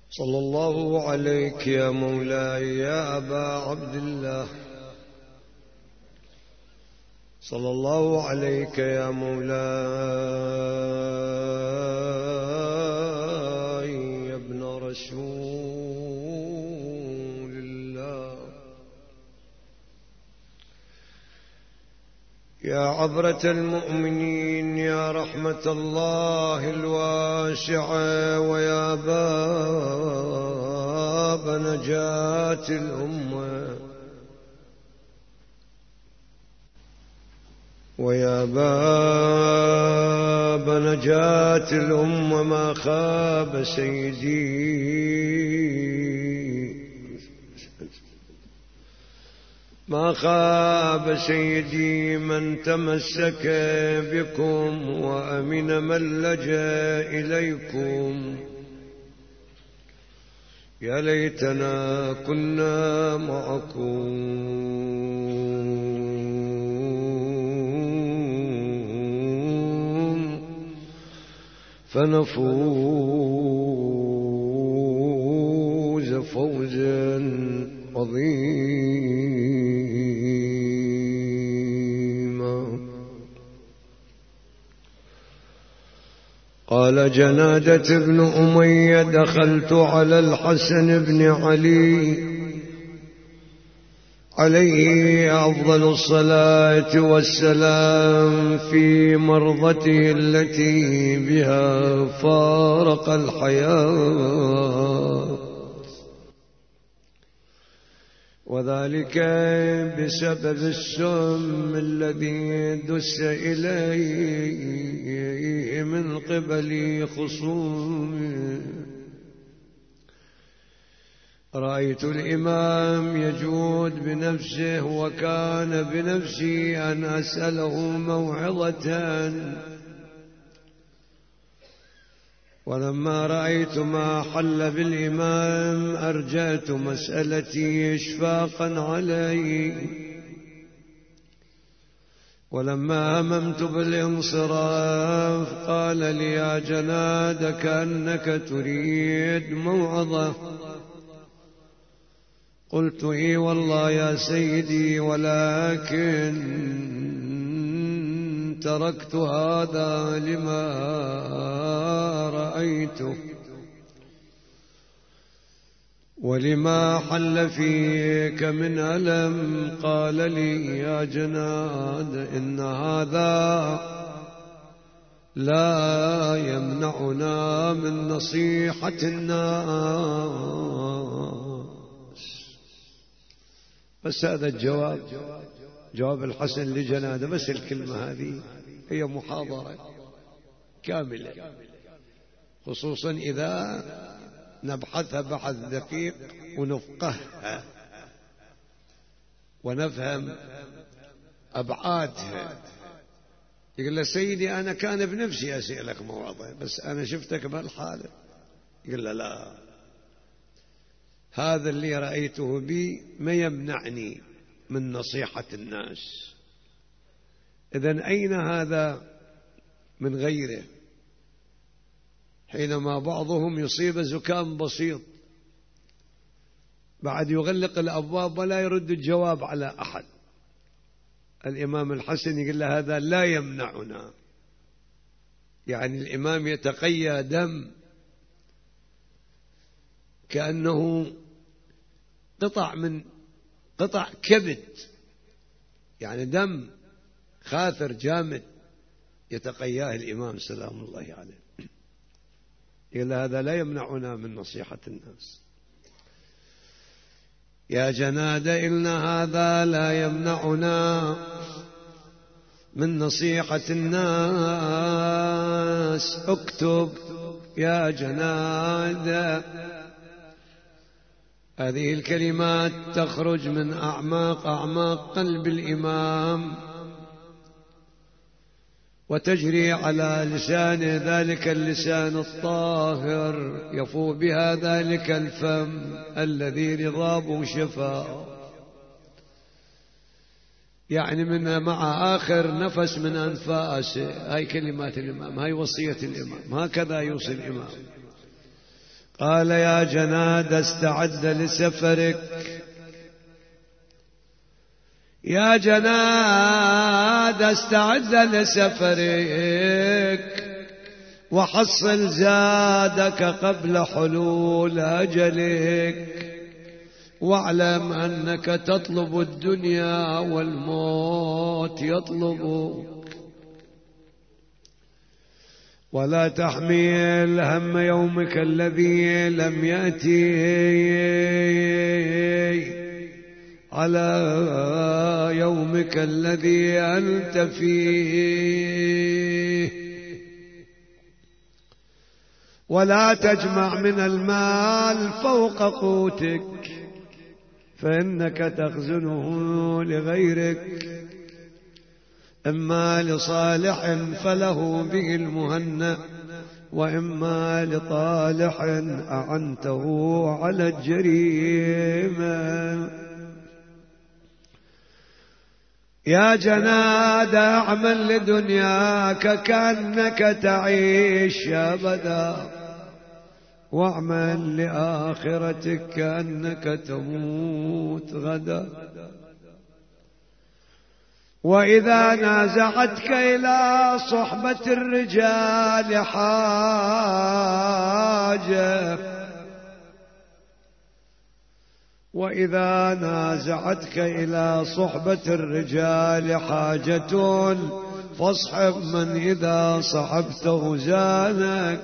صلى الله عليك يا مولاي يا أبا عبد الله، صلى الله عليك يا مولاي يا ابن رسول الله، يا عبرة المؤمنين، يا رحمة الله الواسعة، ويا باب نجاة الأمة، ويا باب نجاة الأمة. ما خاب سيدي من تمسك بكم، وأمن من لجأ إليكم. يا ليتنا كنا معكم فنفوز فوزا عظيما. قال جنادة بن أمية: دخلت على الحسن بن علي عليه أفضل الصلاة والسلام في مرضته التي بها فارق الحياة، وذلك بسبب السم الذي دس إليه من قبل خصومه. رأيت الإمام يجود بنفسه، وكان بنفسي أن أسأله موعظة، ولما رأيت ما حل بالإمام أرجعت مسألتي إشفاقا عليه، ولما هممت بالانصراف قال لي: يا جناد، كأنك تريد موعظة. قلت: إي والله يا سيدي، ولكن تركت هذا لما رأيته ولما حل فيك من ألم. قال لي: يا جناد، إن هذا لا يمنعنا من نصيحة الناس. بس هذا الجواب، جواب الحسن لجنادة، بس الكلمة هذه هي محاضرة كاملة، خصوصا إذا نبحثها بحث دقيق ونفقهها ونفهم أبعادها. يقول له: سيدي، أنا كان بنفسي أسألك موعظة، بس أنا شفتك بهالحالة. يقول له: لا، هذا اللي رأيته بي ما يمنعني من نصيحة الناس. إذن أين هذا من غيره؟ حينما بعضهم يصيب زكام بسيط بعد يغلق الأبواب ولا يرد الجواب على أحد، الإمام الحسن يقول له: هذا لا يمنعنا. يعني الإمام يتقيأ دم كأنه قطع كبد، يعني دم خاثر جامد يتقياه الإمام سلام الله عليه. يقول: هذا لا يمنعنا من نصيحة الناس. يا جنادة، إن هذا لا يمنعنا من نصيحة الناس. اكتب يا جنادة. هذه الكلمات تخرج من أعماق قلب الإمام، وتجري على لسان ذلك اللسان الطاهر، يفوح بها ذلك الفم الذي رضابه شفاء. يعني من مع آخر نفس من أنفاسه. هاي كلمات الإمام، هاي وصية الإمام، هكذا يوصي الإمام. قال يا جناد استعد لسفرك، يا جناد استعد لسفرك وحصل زادك قبل حلول أجلك، واعلم أنك تطلب الدنيا والموت يطلبك، ولا تحمل هم يومك الذي لم يأتي على يومك الذي أنت فيه، ولا تجمع من المال فوق قوتك فإنك تخزنه لغيرك، إما لصالح فله به المهنأ، وإما لطالح أعنته على الجريمة. يا جناد اعمل لدنياك كأنك تعيش أبدا، واعمل لآخرتك كأنك تموت غدا، وإذا نازعتك إلى صحبة الرجال حاجة، وإذا نازعتك إلى صحبة الرجال حاجة فاصحب من إذا صحبته زانك،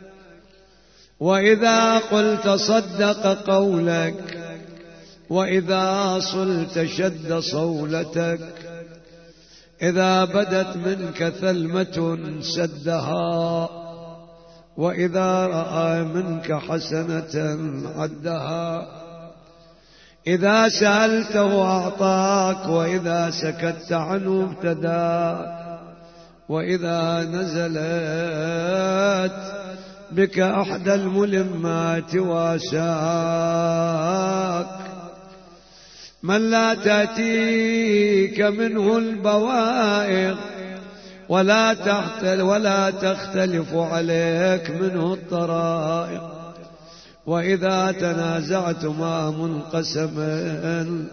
وإذا قلت صدق قولك، وإذا صلت شد صولتك، إذا بدت منك ثلمة سدها، وإذا رأى منك حسنة عدها، إذا سألته أعطاك، وإذا سكت عنه ابتداك، وإذا نزلت بك أحدى الملمات واساك، من لا تأتيك منه البوائق ولا تختلف عليك منه الطرائق، وإذا تنازعتما منقسما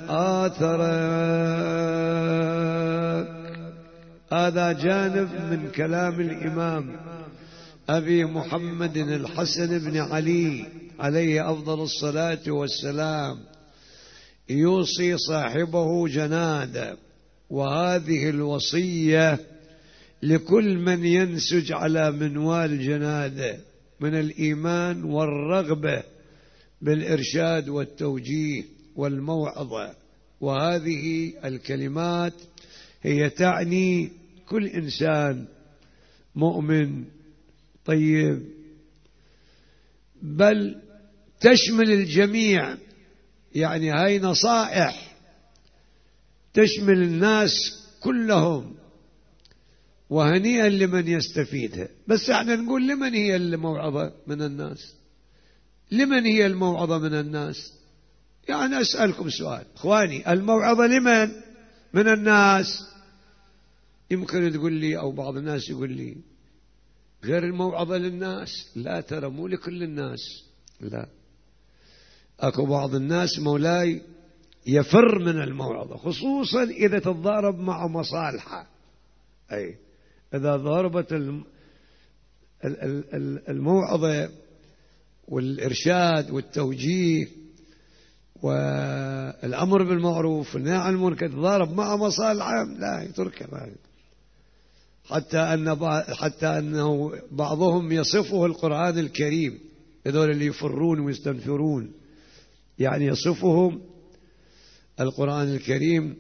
آثرك. هذا جانب من كلام الإمام أبي محمد الحسن بن علي عليه أفضل الصلاة والسلام، يوصي صاحبه جنادا، وهذه الوصية لكل من ينسج على منوال جناده من الإيمان والرغبة بالإرشاد والتوجيه والموعظة. وهذه الكلمات هي تعني كل إنسان مؤمن طيب، بل تشمل الجميع، يعني هاي نصائح تشمل الناس كلهم، وهنيئا لمن يستفيدها. بس احنا نقول لمن هي الموعظة من الناس؟ لمن هي الموعظة من الناس؟ يعني أسألكم سؤال إخواني، الموعظة لمن من الناس؟ يمكن تقول لي أو بعض الناس يقول لي غير الموعظة للناس. لا، ترى مو لكل الناس، لا، أكو بعض الناس مولاي يفر من الموعظة، خصوصا إذا تتضارب مع مصالحة. أي إذا ضربت الموعظة والإرشاد والتوجيه والأمر بالمعروف والنهي عن المنكر تتضارب مع مصالحة، لا يتركها. حتى أنه بعضهم يصفه القرآن الكريم، هذول اللي يفرون ويستنفرون، يعني يصفهم القرآن الكريم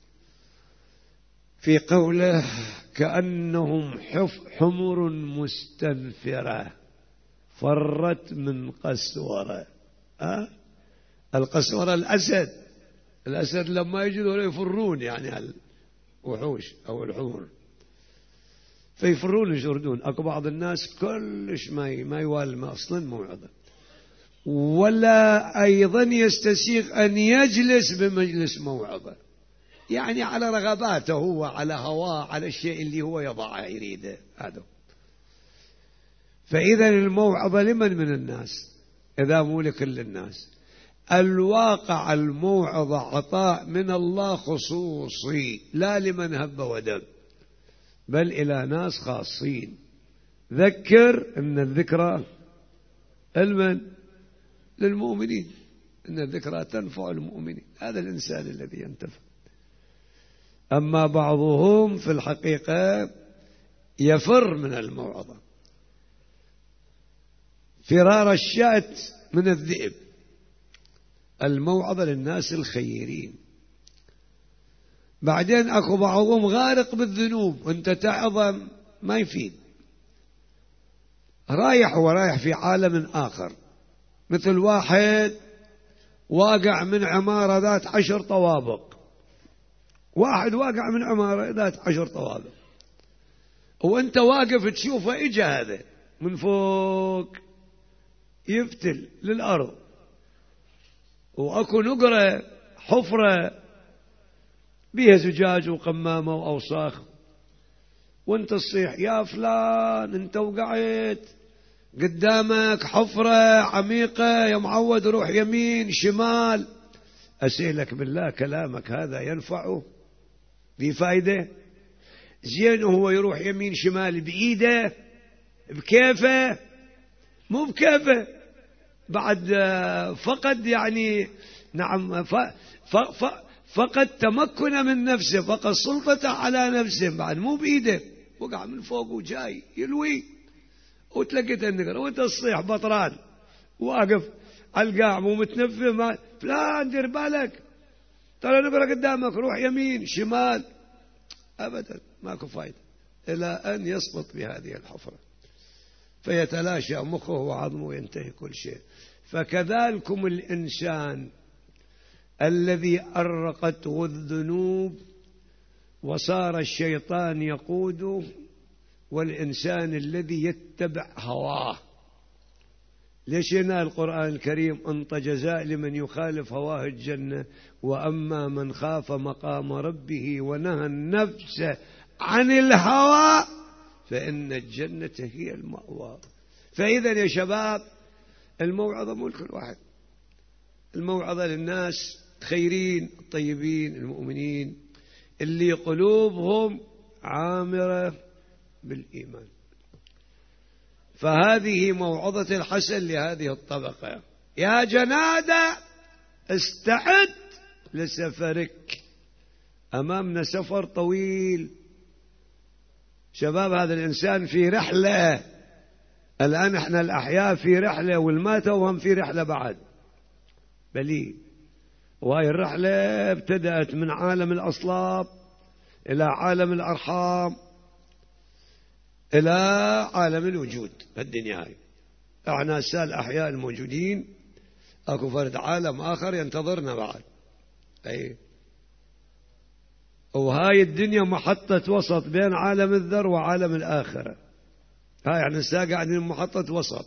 في قوله كأنهم حمر مستنفرة فرت من قسورة. القسورة الأسد لما يجدوا يفرون، يعني الوحوش أو الحمر فيفرون يجردون. أكو بعض الناس كلش ما يوالم أصلا موعظة، ولا أيضا يستسيغ أن يجلس بمجلس موعظة، يعني على رغباته هو، على هواه، على الشيء اللي هو يضعه يريده هذا. فإذا الموعظة لمن من الناس؟ إذا مو لكل الناس. الواقع الموعظة عطاء من الله خصوصي، لا لمن هب ودب، بل إلى ناس خاصين. ذكر إن الذكرى للمؤمنين، إن الذكرى تنفع المؤمنين. هذا الإنسان الذي ينتفع. أما بعضهم في الحقيقة يفر من الموعظة فرار الشاة من الذئب. الموعظة للناس الخيرين. بعدين أكو بعضهم غارق بالذنوب، وانت تعظم ما يفيد، رايح في عالم آخر. مثل واحد واقع من عمارة ذات 10 طوابق، واحد واقع من عمارة ذات 10 طوابق، وانت واقف تشوفه اجا هذا من فوق يفتل للأرض، وأكو نقرة حفرة بيها زجاج وقمامة وأوساخ، وانت تصيح يا فلان انت وقعت قدامك حفرة عميقة يا معود، روح يمين شمال. أسألك بالله كلامك هذا ينفعه؟ بفايدة؟ زين هو يروح يمين شمال بإيده بكيفه؟ مو بكيفه، بعد فقد يعني نعم فقد تمكن من نفسه، فقد سلطته على نفسه، بعد مو بإيده، وقع من فوق وجاي يلوي، وتلقيت النقر وانت تصيح بطران واقف على القاع مو متنفذ. ما فلان دير بالك ترى نقرة قدامك، روح يمين شمال. أبدا ماكو فايدة، إلى أن يسقط بهذه الحفرة فيتلاشى مخه وعظمه وينتهي كل شيء. فكذلكم الإنسان الذي أرقته الذنوب وصار الشيطان يقوده، والإنسان الذي يتبع هواه. ليش هنا القرآن الكريم أنطى جزاء لمن يخالف هواه الجنة؟ وأما من خاف مقام ربه ونهى النفس عن الهوى فإن الجنة هي المأوى. فإذا يا شباب الموعظة مو لكل واحد، الموعظة للناس خيرين الطيبين المؤمنين اللي قلوبهم عامرة بالإيمان. فهذه موعظة الحسن لهذه الطبقة. يا جنادة استعد لسفرك، أمامنا سفر طويل. شباب هذا الإنسان في رحلة، الآن احنا الأحياء في رحلة والماتوا وهم في رحلة بعد بلي. وهي الرحلة ابتدأت من عالم الأصلاب إلى عالم الأرحام إلى عالم الوجود الدنيا. هاي احنا هسه الأحياء الموجودين اكو فرد عالم آخر ينتظرنا بعد. أي وهاي الدنيا محطة وسط بين عالم الذر وعالم الآخرة. هاي احنا هسه قاعدين محطة وسط.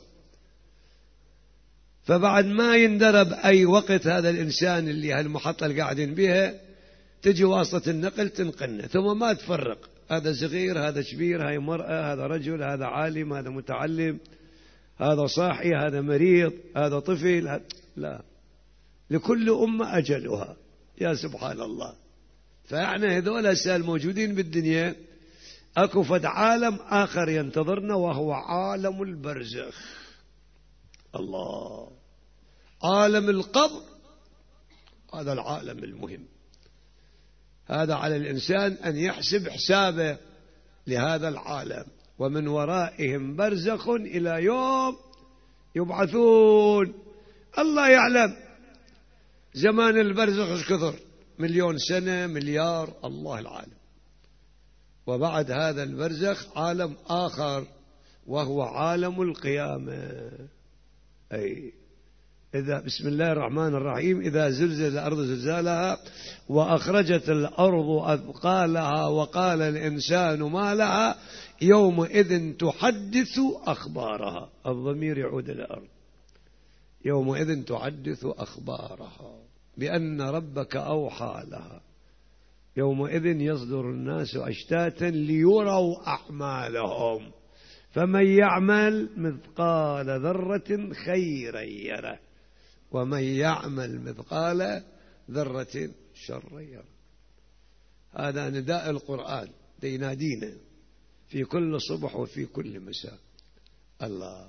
فبعد ما يندرب أي وقت هذا الإنسان اللي هالمحطة اللي قاعدين بها تجي واسطة النقل تنقلنا، ثم ما تفرق هذا صغير هذا كبير، هاي مرأة هذا رجل هذا عالم هذا متعلم هذا صاحي هذا مريض هذا طفل. لا، لكل أمة أجلها. يا سبحان الله. فإحنا هذول الموجودين بالدنيا أكو فد عالم آخر ينتظرنا وهو عالم البرزخ. الله، عالم القبر هذا العالم المهم. هذا على الإنسان أن يحسب حسابه لهذا العالم. ومن ورائهم برزخ إلى يوم يبعثون. الله يعلم زمان البرزخ ايش كثر، 1,000,000 سنة مليار، الله العالم. وبعد هذا البرزخ عالم آخر وهو عالم القيامة. أي إذا بسم الله الرحمن الرحيم إذا زلزل الأرض زلزالها وأخرجت الأرض أثقالها وقال الإنسان ما لها يومئذ تحدث أخبارها. الضمير يعود إلى الأرض. يومئذ تحدث أخبارها بأن ربك أوحى لها. يومئذ يصدر الناس أشتاتا ليروا أعمالهم فمن يعمل مثقال ذرة خيرا يره ومن يعمل مثقال ذرة شرا يره. هذا نداء القرآن ينادينا في كل صبح وفي كل مساء. الله.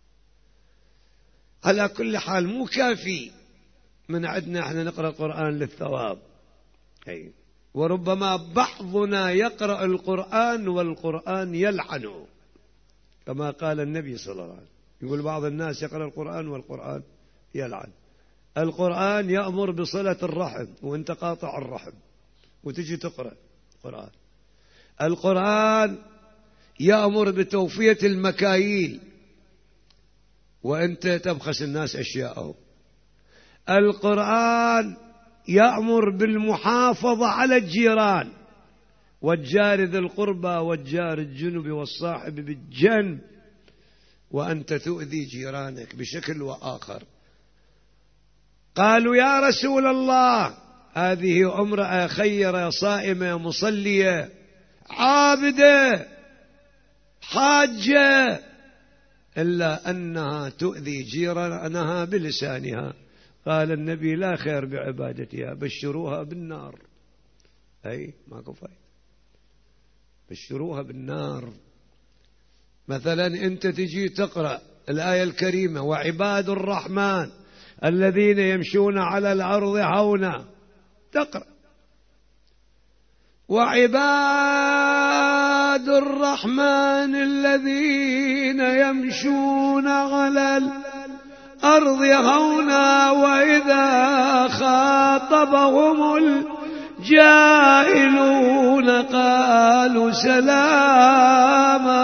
على كل حال مو كافي من عندنا احنا نقرأ القرآن للثواب، وربما بعضنا يقرأ القرآن والقرآن يلعنه، كما قال النبي صلى الله عليه وسلم، يقول بعض الناس يقرأ القرآن والقرآن يلعن. القرآن يأمر بصلة الرحم وانت قاطع الرحم وتجي تقرأ القرآن. القرآن يأمر بتوفية المكاييل وانت تبخس الناس أشياءهم. القرآن يأمر بالمحافظة على الجيران والجار ذي القربى والجار الجنب والصاحب بالجنب، وأنت تؤذي جيرانك بشكل وآخر. قالوا يا رسول الله هذه امرأة خيرة صائمة مصلية عابدة حاجة، إلا أنها تؤذي جيرانها بلسانها. قال النبي لا خير بعبادتها، بشروها بالنار. أي ماكو فايدة، بشروها بالنار. مثلا أنت تجي تقرأ الآية الكريمة وعباد الرحمن الذين يمشون على الأرض هونا، تقرأ وعباد الرحمن الذين يمشون على الأرض هونا وإذا خاطبهم الجاهلون قالوا سلاما.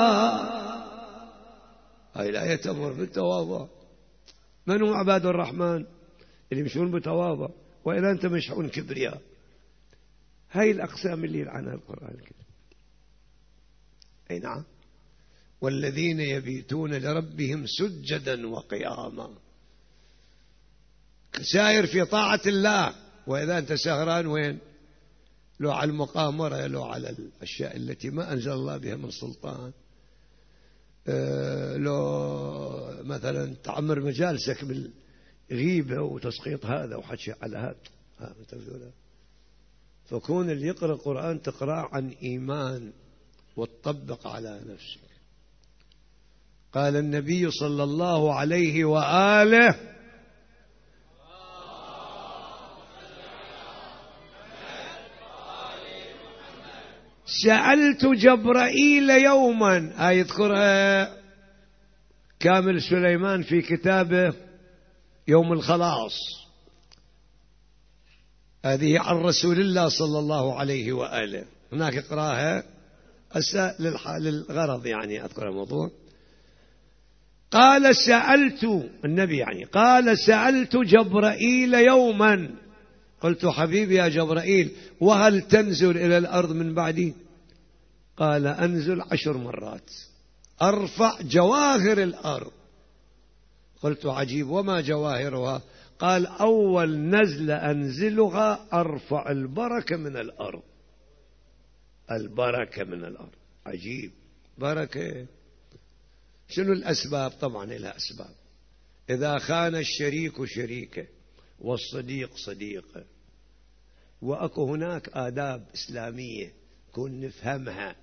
هاي الآية تأمر بالتواضع. من هم عباد الرحمن؟ اللي يمشون بتواضع، وإذا أنت مشحون كبرياء. هاي الأقسام اللي يلعنها القرآن الكريم. أي نعم. والذين يبيتون لربهم سجدا وقياما، ساير في طاعة الله، وإذا أنت سهران وين؟ لو على المقامرة، لو على الأشياء التي ما أنزل الله بها من سلطان، لو مثلا تعمر مجالسك بالغيبة وتسقيط هذا وحكي على هذا. فكون اللي يقرأ القرآن تقرأ عن إيمان وتطبق على نفسك. قال النبي صلى الله عليه وآله سألت جبرائيل يوما، يذكرها كامل سليمان في كتابه يوم الخلاص، هذه عن رسول الله صلى الله عليه وآله، هناك اقراها للغرض يعني أذكر الموضوع. قال سألت النبي قال سألت جبرائيل يوما، قلت حبيبي يا جبرائيل وهل تنزل إلى الأرض من بعدي؟ قال أنزل 10 مرات أرفع جواهر الأرض. قلت عجيب، وما جواهرها؟ قال أول نزلة أنزلها أرفع البركة من الأرض. البركة من الأرض. عجيب، بركة. شنو الأسباب؟ طبعا لها أسباب. إذا خان الشريك شريكه والصديق صديقه، وأكو هناك آداب إسلامية كن نفهمها،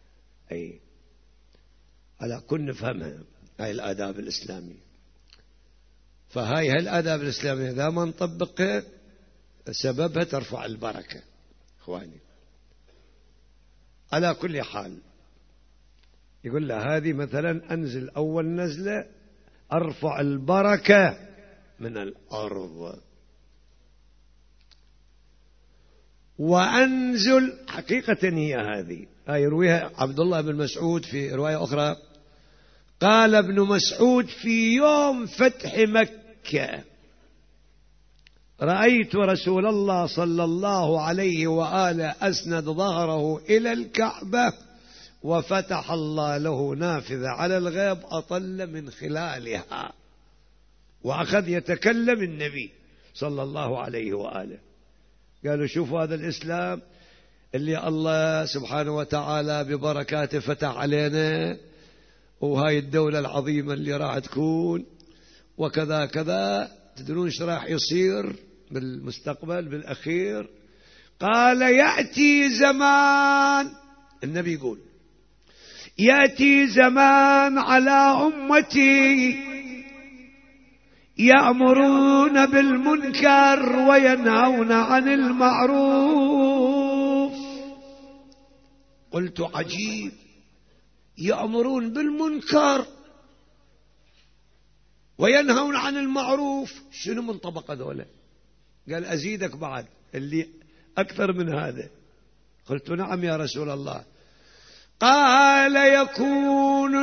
كن نفهمها هاي الآداب الإسلامية. فهاي الآداب الإسلامية إذا ما نطبقها سببها ترفع البركة. إخواني على كل حال يقول له هذه مثلا أنزل أول نزلة أرفع البركة من الأرض، وأنزل حقيقة هي هذه. يرويها عبد الله بن مسعود في رواية أخرى. قال ابن مسعود في يوم فتح مكة رأيت رسول الله صلى الله عليه وآله أسند ظهره إلى الكعبة وفتح الله له نافذة على الغيب أطل من خلالها، وأخذ يتكلم النبي صلى الله عليه وآله. قالوا شوفوا هذا الإسلام اللي الله سبحانه وتعالى ببركاته فتح علينا، وهاي الدولة العظيمة اللي راح تكون وكذا كذا. تدرون ايش راح يصير بالمستقبل بالأخير؟ قال يأتي زمان، النبي يقول يأتي زمان على أمتي يأمرون بالمنكر وينهون عن المعروف. قلت عجيب، يأمرون بالمنكر وينهون عن المعروف، شنو من طبقة ذولا؟ قال أزيدك بعد اللي أكثر من هذا. قلت نعم يا رسول الله. قال يكون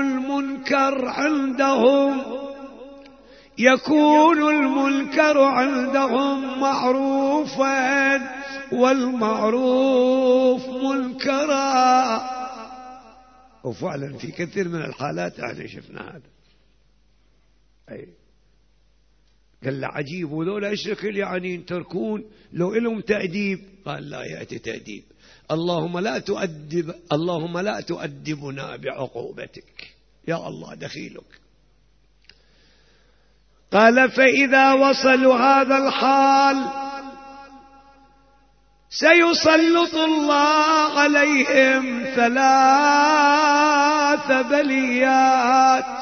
المنكر عندهم معروفا والمعروف منكرا. وفعلا في كثير من الحالات احنا شفنا هذا. أي قال له عجيب، وذولا ايش شكل يعني يتركون لو لهم تأديب؟ قال لا يأتي تأديب. اللهم لا تؤدبنا بعقوبتك يا الله دخيلك. قال فإذا وصلوا هذا الحال سيسلط الله عليهم 3 بليات.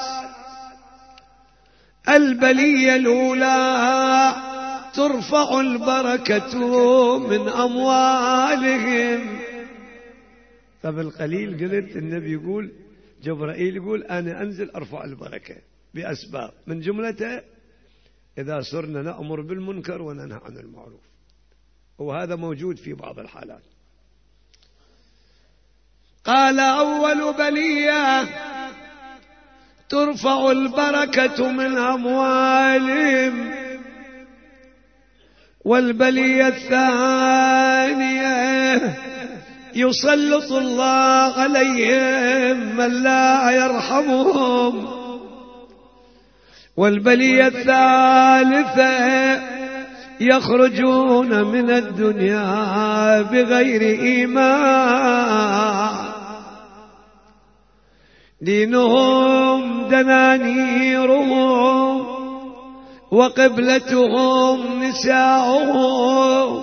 البلية الأولى ترفع البركة من أموالهم. فبالقليل قلت النبي يقول جبرائيل يقول أنا أنزل أرفع البركة بأسباب، من جملتها إذا صرنا نأمر بالمنكر وننهى عن المعروف، وهذا موجود في بعض الحالات. قال أول بلية ترفع البركة من أموالهم، والبلية الثانية يسلط الله عليهم من لا يرحمهم، والبلية الثالثة يخرجون من الدنيا بغير إيمان، دينهم دنانيرهم وقبلتهم نساؤهم،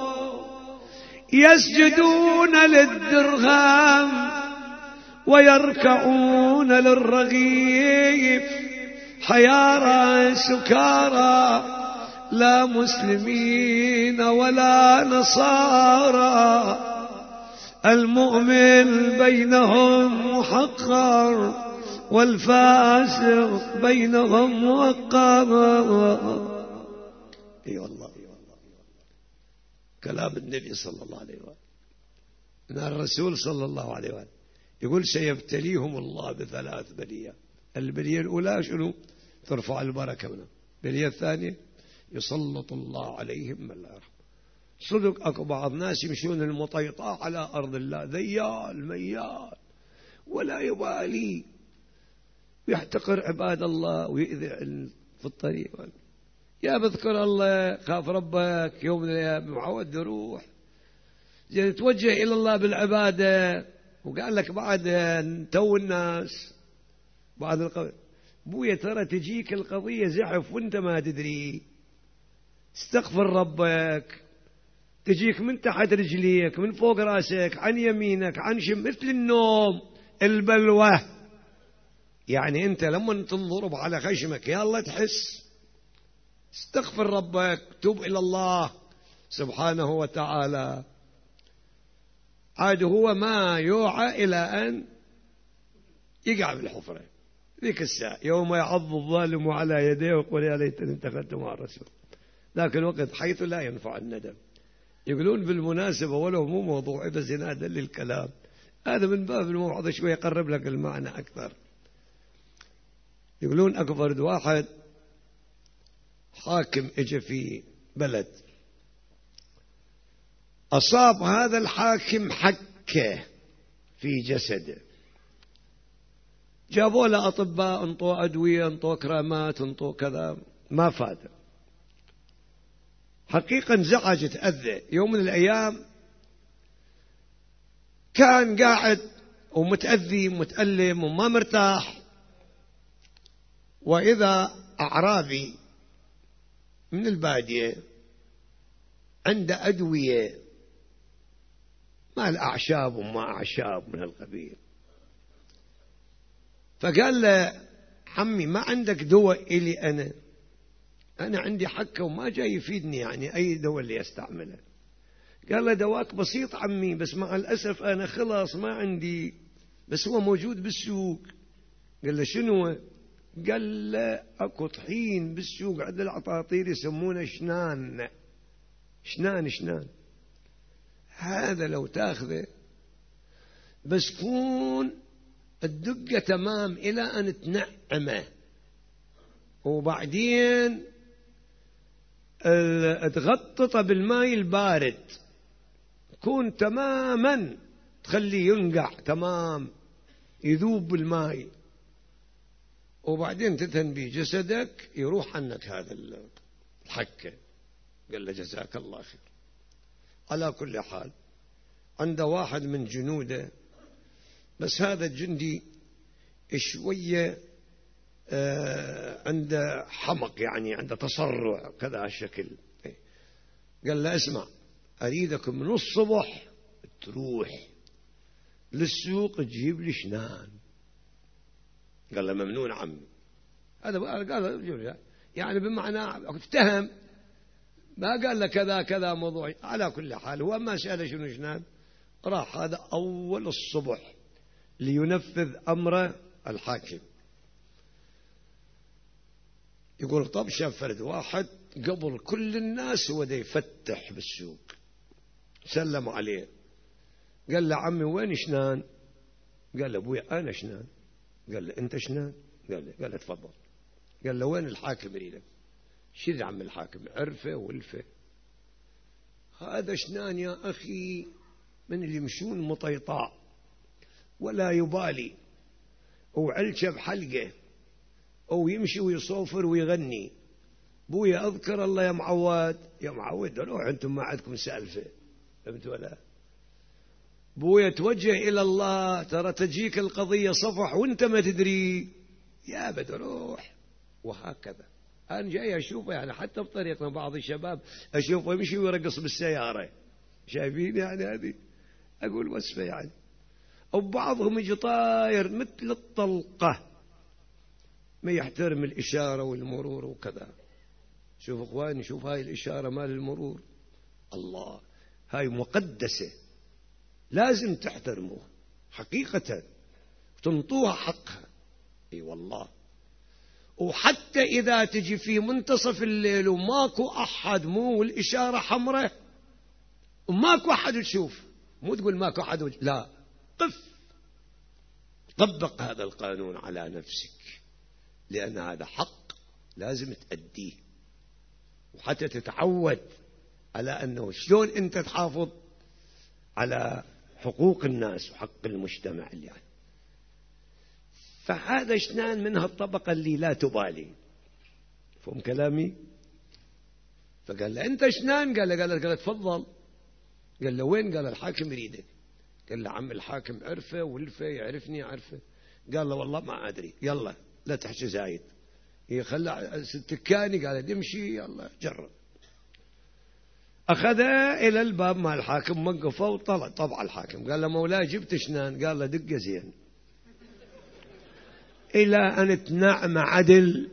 يسجدون للدرهم ويركعون للرغيف، حيارى سكارى لا مسلمين ولا نصارى، المؤمن بينهم محقر والفاسق بينهم موقر. اي والله كلام النبي صلى الله عليه وسلم. ان الرسول صلى الله عليه وسلم يقول سيبتليهم الله ب3 بليات. البلية الأولى شنو؟ ترفع البركة منهم. البلية الثانية يسلط الله عليهم من لا يرحم. صدق اكو بعض ناس يمشون المطيطة على أرض الله، ذيال ميال ولا يبالي، ويحتقر عباد الله ويؤذي في الطريق. يا بذكر الله خاف ربك، يوم من الأيام معود روح زين توجه إلى الله بالعبادة. وقال لك بعد تو الناس بعد القضية بويا ترى تجيك القضية زحف وانت ما تدري، استغفر ربك، تجيك من تحت رجليك من فوق راسك عن يمينك عن مثل النوم البلوة. يعني انت لما تنضرب على خشمك يا الله تحس، استغفر ربك، توب إلى الله سبحانه وتعالى. عاد هو ما يوعى إلى أن يقع بالحفرة ذيك الساعة، يوم يعض الظالم على يديه ويقول يا ليتني اتخذت مع الرسول. لكن الوقت حيث لا ينفع الندم. يقولون بالمناسبة ولو مو موضوعي بس هذا للكلام، هذا من باب الموعظة شوي يقرب لك المعنى أكثر. يقولون أكبر واحد حاكم اجى في بلد، أصاب هذا الحاكم حكة في جسده، جابوا له أطباء، انطوا أدوية، انطوا كرامات، انطوا كذا، ما فاد. حقيقة انزعج تأذى. يوم من الأيام كان قاعد ومتأذي متألم وما مرتاح، وإذا أعرابي من البادية عنده أدوية ما الأعشاب وما أعشاب من القبيل، فقال له عمي ما عندك دواء إلي أنا عندي حكة وما جاي يفيدني يعني أي دواء اللي أستعمله. قال له دواك بسيط عمي بس مع الأسف أنا خلاص ما عندي، بس هو موجود بالسوق. قال له شنو؟ قال له أكو طحين بالسوق عند العطاطير يسمونه شنان. هذا لو تاخذه بس كون الدقة تمام إلى أن تنعمه، وبعدين تغططه بالماء البارد كون تماما، تخليه ينقع تمام يذوب بالماء، وبعدين تدهن به جسدك يروح عنك هذا الحكة. قال له جزاك الله خير. على كل حال عنده واحد من جنوده، بس هذا الجندي شوية عنده حمق يعني عنده تصرع كذا الشكل. قال له اسمع أريدك من الصبح تروح للسوق تجيب لي شنان. قال له ممنون عمي. هذا قال يعني بمعنى افتهم، ما قال له كذا كذا موضوع. على كل حال هو ما سأله شنو شنان، راح هذا أول الصبح لينفذ أمر الحاكم. يقول طب شاف فرد واحد قبل كل الناس هو دا يفتح بالسوق، سلم عليه قال له عمي وين شنان؟ قال له أبوي أنا شنان. قال له أنت شنان؟ قال له تفضل. قال له وين الحاكم يريدك؟ شد عم الحاكم عرفه ولفه. هذا شنان يا أخي من اللي يمشون مطيطاء ولا يبالي، وعلشه بحلقه، أو يمشي ويصوفر ويغني. بويا أذكر الله يا معود روح أنتم ما عندكم سالفة، فهمت ولا؟ بويا توجه إلى الله، ترى تجيك القضية صفح وانت ما تدري يا بد روح. وهكذا أنا جاي أشوفه يعني حتى بطريقنا بعض الشباب أشوفه يمشي ويرقص بالسيارة، شايفين يعني هذه أقول وصفة يعني. أو بعضهم يجي طاير مثل الطلقة ما يحترم الإشارة والمرور وكذا. شوف أخواني شوف هاي الإشارة مال المرور الله هاي مقدسة لازم تحترموها حقيقة تنطوها حقها. اي والله. وحتى إذا تجي في منتصف الليل وماكو أحد مو والإشارة حمراء وماكو أحد تشوف، مو تقول ماكو أحد لا، قف طبق هذا القانون على نفسك، لأن هذا حق لازم تأديه، وحتى تتعود على أنه شلون أنت تحافظ على حقوق الناس وحق المجتمع يعني. فهذا شنان منها الطبقة اللي لا تبالي. فهم كلامي؟ فقال له أنت شنان؟ قال تفضل. قال له وين؟ قال الحاكم يريدك. قال له عم الحاكم عرفه ولفه يعرفني عرفه. قال له والله ما أدري، يلا لا تحكي زايد. يخلى التكاني قال امشي يلا جرب. أخذه إلى الباب مال الحاكم وقفه وطلع. طبع الحاكم قال له مولاي جبت شنان؟ قال له دقة زين. إلى أن تنعم عدل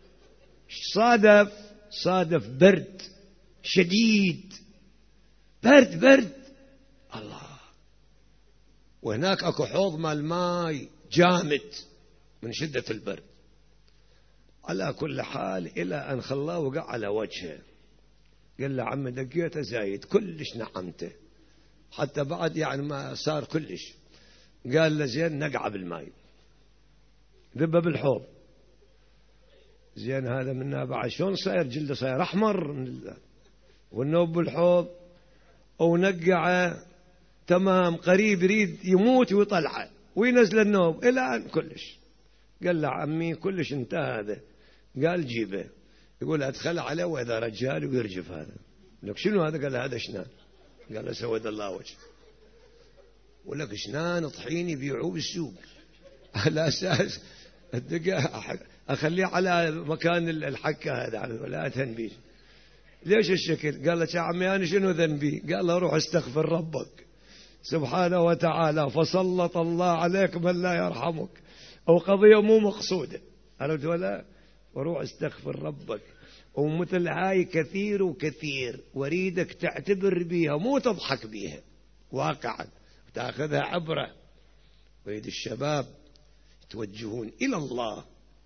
صادف برد شديد، برد الله. وهناك أكو حوض مال ماي جامد من شدة البرد. على كل حال إلى أن خلاه وقع على وجهه. قال له عم دقيته زايد كلش نعمته حتى بعد يعني ما صار كلش. قال له زين نقع بالماء ذبه بالحوض. زين هذا منها بعد شلون صاير جلده صاير أحمر والنوب بالحوض ونقعه تمام قريب يريد يموت ويطلعه وينزل النوب إلى أن كلش. قال له عمي كلش انتهى هذا. قال جيبه. يقول أدخل عليه وإذا رجال ويرجف هذا. لك شنو هذا؟ قال له هذا شنان. قال له سود الله وجه. ولك شنان طحين يبيعوه بالسوق على أساس الدقة أخليه على مكان الحكة هذا لا تنبيه. ليش الشكل؟ قال له يا عمي أنا شنو ذنبي؟ قال له روح استغفر ربك سبحانه وتعالى فسلط الله عليك من لا يرحمك، أو قضية مو مقصودة، عرفت ولا؟ وروح استغفر ربك. ومثل هاي كثير وكثير، واريدك تعتبر بيها مو تضحك بيها واقعا، وتأخذها عبرة. ويريد الشباب يتوجهون إلى الله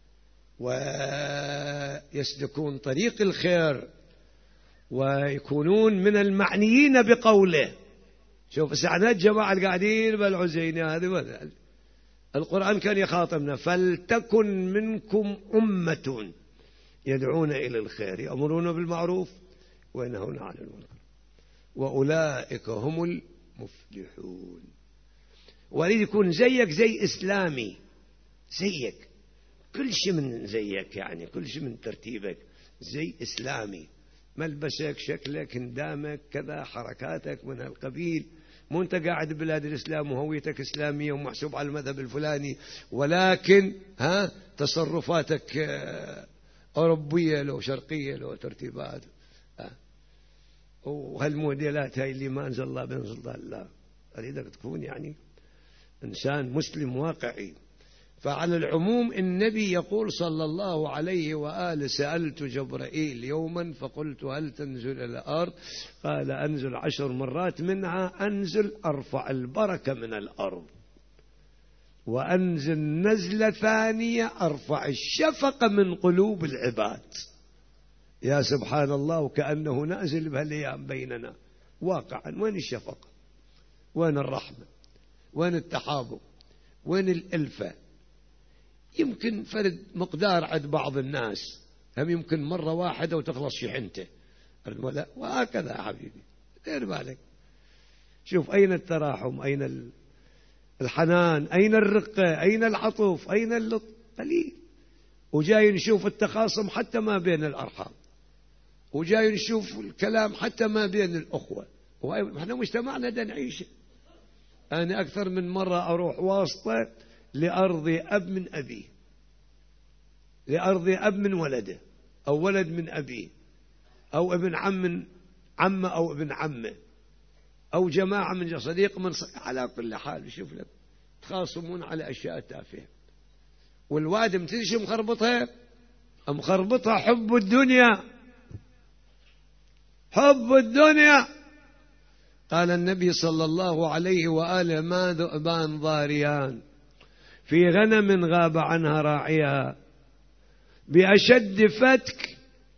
ويسلكون طريق الخير ويكونون من المعنيين بقوله. شوف ساعات الجماعة القاعدين بالعزينة هذه القرآن كان يخاطبنا: فلتكن منكم أمة يدعون إلى الخير يأمرون بالمعروف وينهون عن المنكر وأولئك هم المفلحون. وأريد يكون زيك زي إسلامي، زيك كل شيء من زيك، يعني كل شيء من ترتيبك زي إسلامي، ملبسك، شكلك، اندامك، كذا، حركاتك من هالقبيل. مو أنت قاعد ببلاد الإسلام وهويتك إسلامية ومحسوب على المذهب الفلاني، ولكن تصرفاتك أوروبية لو شرقية لو ترتيبات وهالموديلات هاي اللي ما أنزل الله بين سلطان الله. أريدك تكون يعني إنسان مسلم واقعي. فعلى العموم النبي يقول صلى الله عليه وآله: سألت جبرائيل يوما فقلت هل تنزل إلى الأرض؟ قال: أنزل 10 مرات، منها أنزل أرفع البركة من الأرض، وأنزل نزلة ثانية أرفع الشفقة من قلوب العباد. يا سبحان الله، وكأنه نازل بهالأيام بيننا واقعا. وين الشفقة؟ وين الرحمة؟ وين التحابب؟ وين الألفة؟ يمكن فرد مقدار عند بعض الناس، هم يمكن مرة واحدة وتخلص شحنته، وهكذا يا حبيبي دير بالك. شوف أين التراحم، أين الحنان، أين الرقة، أين العطف، أين اللطف؟ قليل. وجاي نشوف التخاصم حتى ما بين الأرحام، وجاي نشوف الكلام حتى ما بين الأخوة. وإحنا مجتمعنا دا نعيشه. أنا أكثر من مرة أروح واسطة لأرض أب من أبيه، لأرض أب من ولده، أو ولد من أبيه، أو ابن عم عمه، أو ابن عمه، أو جماعة من صديق من على كل حال شوف لك تخاصمون على أشياء تافهة. والوادم تدري مخربطها حب الدنيا، حب الدنيا. قال النبي صلى الله عليه وآله: ما ذؤبان ضاريان في غنم غاب عنها راعيها بأشد فتك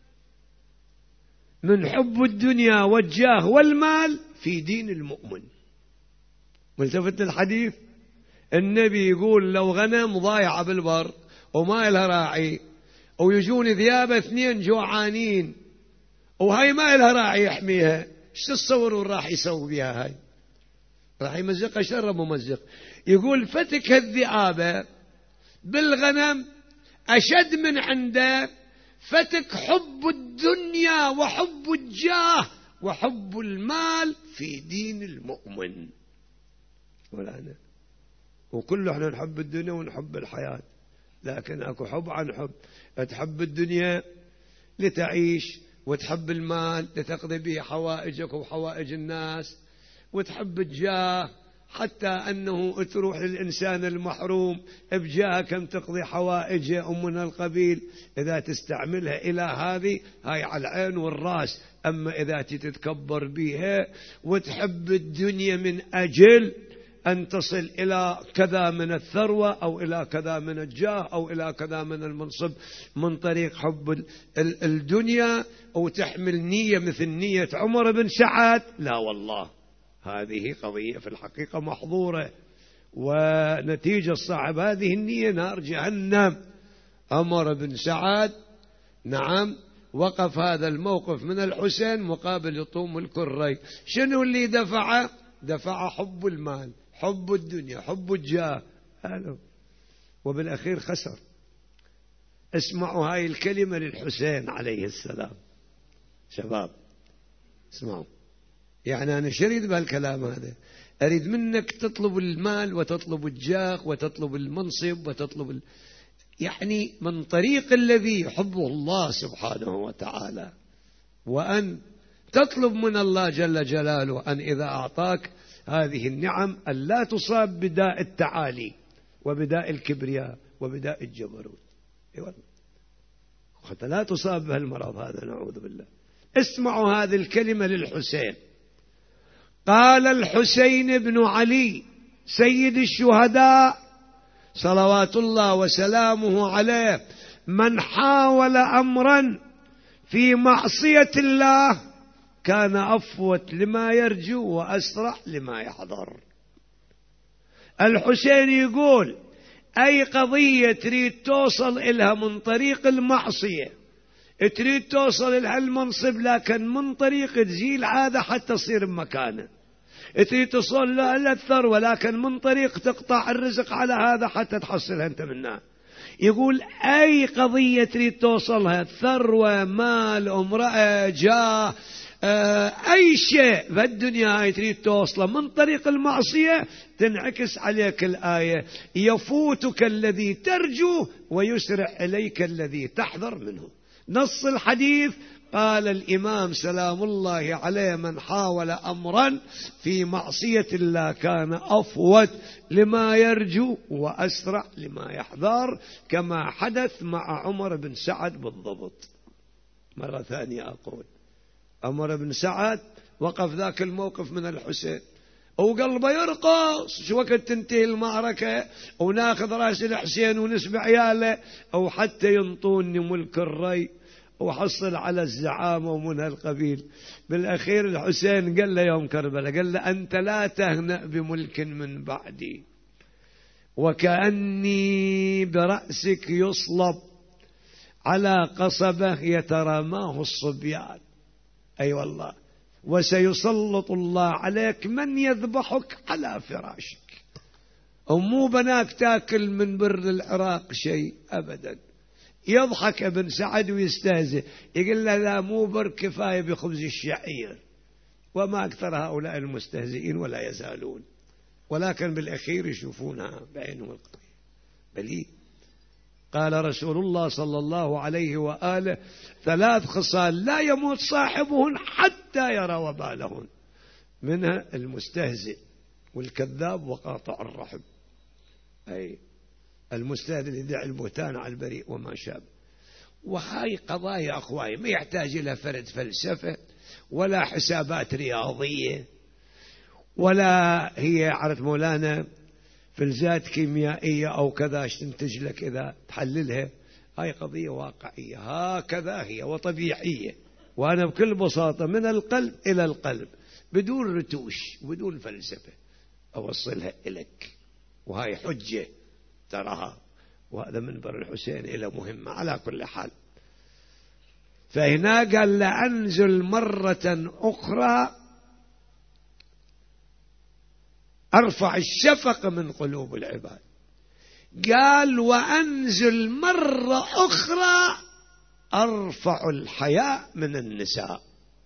من حب الدنيا والجاه والمال في دين المؤمن. ملتفت الحديث، النبي يقول: لو غنم ضايعة بالبر وما لها راعي، ويجون ذيابة 2 جوعانين وهاي ما لها راعي يحميها، ايش تتصورون راح يسوي بها؟ هاي راح يمزقها شر ممزق. يقول: فتك الذئابة بالغنم أشد من عنده فتك حب الدنيا وحب الجاه وحب المال في دين المؤمن. ولا وكله احنا نحب الدنيا ونحب الحياة، لكن اكو حب عن حب. تحب الدنيا لتعيش، وتحب المال لتقضي به حوائجك وحوائج الناس، وتحب الجاه حتى أنه تروح للإنسان المحروم بجاه كم تقضي حوائجه ومن القبيل. إذا تستعملها إلى هذه هاي على العين والراس. أما إذا تتكبر بها وتحب الدنيا من أجل أن تصل إلى كذا من الثروة أو إلى كذا من الجاه أو إلى كذا من المنصب من طريق حب الدنيا، أو تحمل نية مثل نية عمر بن سعد، لا والله هذه قضية في الحقيقة محظورة، ونتيجة صاحب هذه النية نار جهنم. عمر بن سعد نعم وقف هذا الموقف من الحسين مقابل يطوم الكري. شنو اللي دفعه؟ دفع حب المال، حب الدنيا، حب الجاه، وبالأخير خسر. اسمعوا هاي الكلمة للحسين عليه السلام. شباب اسمعوا، يعني أنا شريد بهالكلام هذا. أريد منك تطلب المال وتطلب الجاه وتطلب المنصب وتطلب يعني من طريق الذي يحبه الله سبحانه وتعالى، وأن تطلب من الله جل جلاله أن إذا أعطاك هذه النعم أن لا تصاب بداء التعالي وبداء الكبرياء وبداء الجبروت، حتى لا تصاب بهالمرض هذا، نعوذ بالله. اسمعوا هذه الكلمة للحسين. قال الحسين بن علي سيد الشهداء صلوات الله وسلامه عليه: من حاول أمرا في معصية الله كان أفوت لما يرجو وأسرع لما يحضر. الحسين يقول أي قضية تريد توصل إلها من طريق المعصية، تريد توصل إلها المنصب لكن من طريق تزيل عادة حتى تصير بمكانه، تريد توصل لها الثروة لكن من طريق تقطع الرزق على هذا حتى تحصلها أنت منها. يقول أي قضية تريد توصلها، ثروة، مال، امرأة، جاه، أي شيء في الدنيا هاي تريد توصله من طريق المعصية، تنعكس عليك الآية: يفوتك الذي ترجو ويسرع إليك الذي تحذر منه. نص الحديث قال الإمام سلام الله عليه: من حاول أمرا في معصية الله كان أفوت لما يرجو وأسرع لما يحذر، كما حدث مع عمر بن سعد بالضبط. مرة ثانية أقول: عمر بن سعد وقف ذاك الموقف من الحسين وقلبه يرقص، شو وقت تنتهي المعركة وناخذ راس الحسين ونسبة عياله أو حتى ينطوني ملك الري وحصل على الزعامة ومن هالقبيل. بالأخير الحسين قال له يوم كربلاء، قال له: أنت لا تهنأ بملك من بعدي، وكأني برأسك يصلب على قصبة يتراماه الصبيان. أي والله، وسيسلط الله عليك من يذبحك على فراشك. ومو بناك تاكل من بر العراق شيء أبدا. يضحك ابن سعد ويستهزئ، يقول له: لا مو بر، كفاية بخبز الشعير. وما أكثر هؤلاء المستهزئين ولا يزالون، ولكن بالأخير يشوفونها بعينهم القضية. بلي قال رسول الله صلى الله عليه وآله: 3 خصال لا يموت صاحبهن حتى يرى وبالهن، منها المستهزئ والكذاب وقاطع الرحم. أي المستهزئ اللي يدعي البهتان على البريء وما شابه. وهاي قضايا أخوائي ما يحتاج إلى فرد فلسفة ولا حسابات رياضية، ولا هي عرفت مولانا فلزات كيميائية أو كذا تنتج لك إذا تحللها. هاي قضية واقعية، هكذا هي وطبيعية، وأنا بكل بساطة من القلب إلى القلب بدون رتوش بدون فلسفة أوصلها إليك. وهاي حجة تراها، وهذا منبر الحسين إلى مهمة على كل حال. فهنا قال: لأنزل مرة أخرى أرفع الشفق من قلوب العباد. قال: وأنزل مرة أخرى أرفع الحياء من النساء.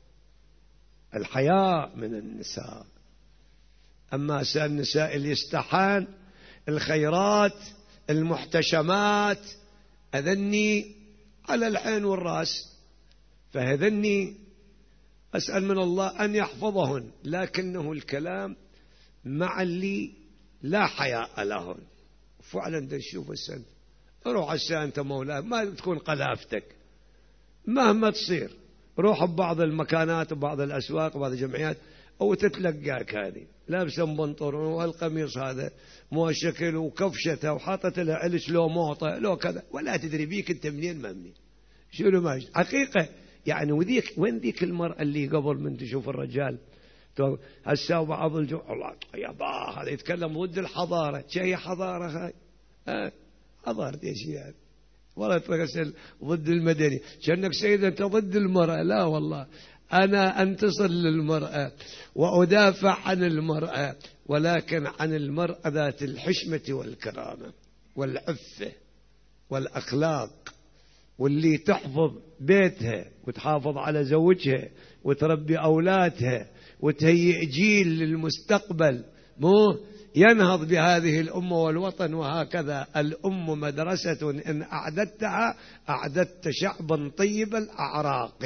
الحياء من النساء. أما النساء اللي يستحان الخيرات المحتشمات أذني على العين والرأس، فهذني أسأل من الله أن يحفظهن، لكنه الكلام مع اللي لا حياء لهن. فعلا نشوف السنة، روح عشان أنت مولاي ما تكون قلافتك مهما تصير، روح ببعض المكانات وبعض الأسواق وبعض الجمعيات أو تتلقاك هذه لابسة بنطلون والقميص هذا مو شكل وكفشته وحاطت لها علش لو موطة لو كذا، ولا تدري بيك أنت منين ما منين شنو ماشي حقيقة يعني. وذيك وين ذيك المرأة اللي قبل من تشوف الرجال هسه بعض الله يا با هذا يتكلم ضد الحضارة. شيء حضارة هاي؟ حضارة ايش يعني؟ ولا تغسل ضد المدني كأنك سيد أنت ضد المرأة. لا والله، أنا أنتصر للمرأة وأدافع عن المرأة، ولكن عن المرأة ذات الحشمة والكرامة والعفة والأخلاق، واللي تحفظ بيتها وتحافظ على زوجها وتربي أولادها وتهيئ جيل للمستقبل مو ينهض بهذه الأمة والوطن. وهكذا الأم مدرسة إن أعددتها أعددت شعبا طيب الأعراق.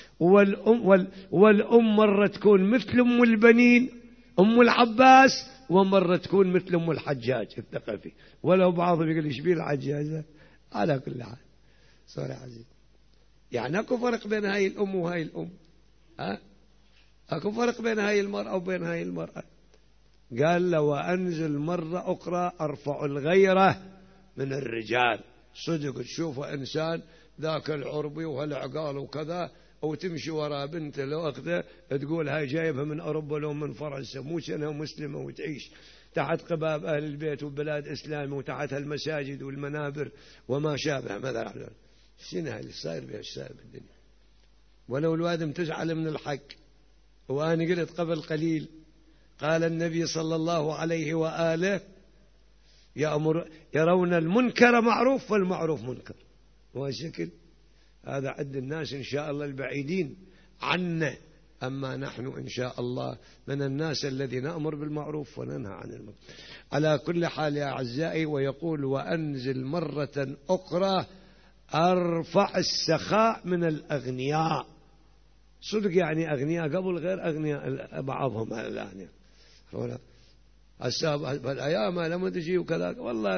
والأم مرة تكون مثل أم البنين أم العباس، ومرة تكون مثل أم الحجاج الثقفي. ولو بعضهم يقول إيش بيه الحجاج، على كل حال صار عزيز. يعني أكو فرق بين هاي الأم وهاي الأم، أكو فرق بين هاي المرأة وبين هاي المرأة. قال له وأنزل مرة أخرى أرفع الغيرة من الرجال. صدق تشوفه إنسان ذاك العربي وهالعقال وكذا، أو تمشي وراء بنت لو أخذه تقول هاي جايبها من أوروبا لو من فرنسا، مو أنها مسلمة وتعيش تحت قباب أهل البيت وبلاد إسلامي وتحت المساجد والمنابر وما شابه مثلا. شنو اللي صاير بها، ايش صاير بالدنيا؟ ولو الوادم تزعل من الحق. وأنا قلت قبل قليل قال النبي صلى الله عليه وآله يرون المنكر معروف والمعروف منكر. وشكل هذا عند الناس إن شاء الله البعيدين عنا، أما نحن إن شاء الله من الناس الذين نأمر بالمعروف وننهى عن المنكر. على كل حال يا أعزائي، ويقول وأنزل مرة أخرى أرفع السخاء من الأغنياء. صدق يعني أغنياء قبل غير أغنياء بعضهم الآن. الأيام لما تجي وكذا والله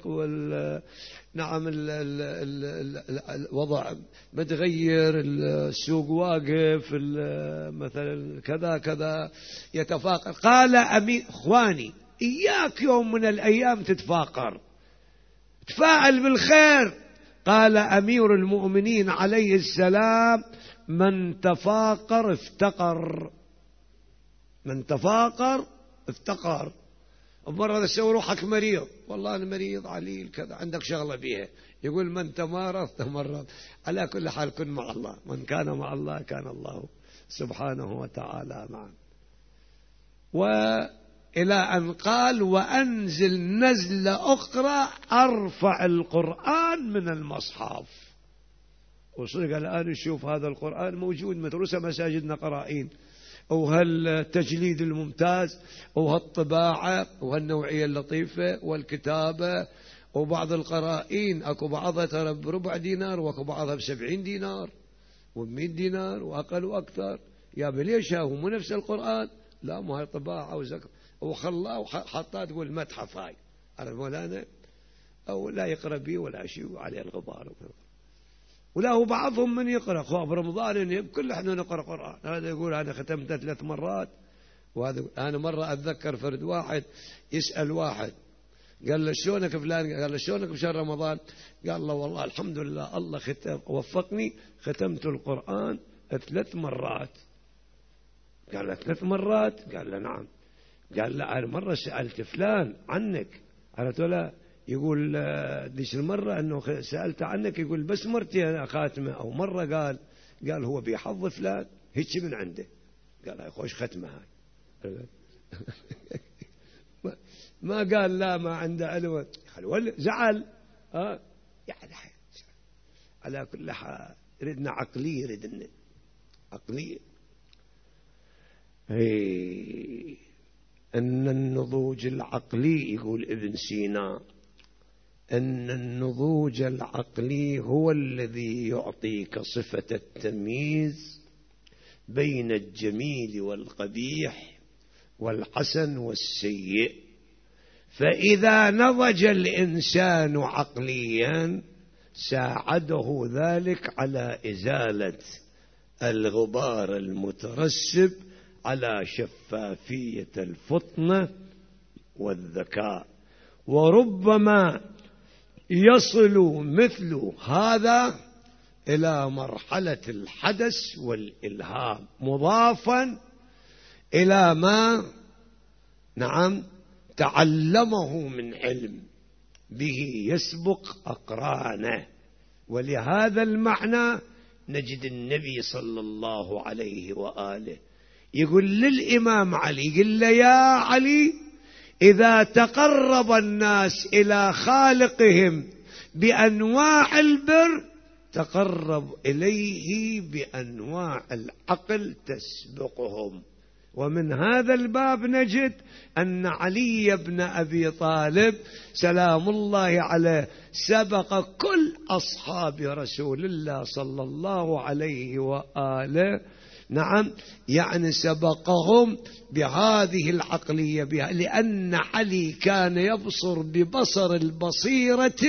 نعم الوضع متغير، السوق واقف مثلا كذا كذا يتفاقر. قال إخواني إياك يوم من الأيام تتفاقر، تفاعل بالخير. قال أمير المؤمنين عليه السلام من تفاقر افتقر، من تفاقر افتقر. مرة تسوي روحك مريض، والله أنا مريض عليل كذا، عندك شغلة بيها، يقول من تمارض تمرض. على كل حال كن مع الله، من كان مع الله كان الله سبحانه وتعالى معه. وإلى أن قال وأنزل نزلة أخرى أرفع القرآن من المصحف. وصدق الآن نشوف هذا القرآن موجود مدرسة مساجدنا قرائين، وهالتجليد الممتاز وهالطباعة وهالنوعية اللطيفة والكتابة. وبعض القرائين أكو بعضها ترى بربع دينار، وأكو بعضها ب70 دينار و100 دينار وأقل وأكثر. يا بليش هو مو نفس القرآن؟ لا، مو هاي طباعة وزكاة وخلاه وحطاه تقول متحف هاي على مولانا، أو لا يقرأ به ولا شيء عليه الغبار. ولا هو بعضهم من يقرأ خواب رمضان كل احنا نقرأ قرآن. هذا يقول أنا ختمت 3 مرات. وهذا أنا مرة أتذكر فرد واحد يسأل واحد قال له شلونك فلان، قال له شلونك بشهر رمضان، قال له والله الحمد لله الله وفقني ختمت القرآن 3 مرات. قال له 3 مرات؟ قال له نعم. قال له أنا مرة سألت فلان عنك، قالت له يقول ديش المرة أنه سألت عنك، يقول بس مرتين خاتمة أو مرة قال هو بيحظ فلان هيك من عنده. قال هاي خوش ختمة هاي. ما قال لا ما عنده علم، زعل. يعني على كل حال ردنا عقلية، ردنا عقلية. أن النضوج العقلي، يقول ابن سينا أن النضوج العقلي هو الذي يعطيك صفة التمييز بين الجميل والقبيح والحسن والسيء. فإذا نضج الإنسان عقليا ساعده ذلك على إزالة الغبار المترسب على شفافية الفطنة والذكاء. وربما يصل مثل هذا إلى مرحلة الحدث والإلهام، مضافا إلى ما نعم تعلمه من علم به يسبق أقرانه. ولهذا المعنى نجد النبي صلى الله عليه وآله يقول للإمام علي، يقول له يا علي إذا تقرب الناس إلى خالقهم بأنواع البر تقرب إليه بأنواع العقل تسبقهم. ومن هذا الباب نجد أن علي بن أبي طالب سلام الله عليه سبق كل أصحاب رسول الله صلى الله عليه وآله، نعم، يعني سبقهم بهذه العقلية لأن علي كان يبصر ببصر البصيرة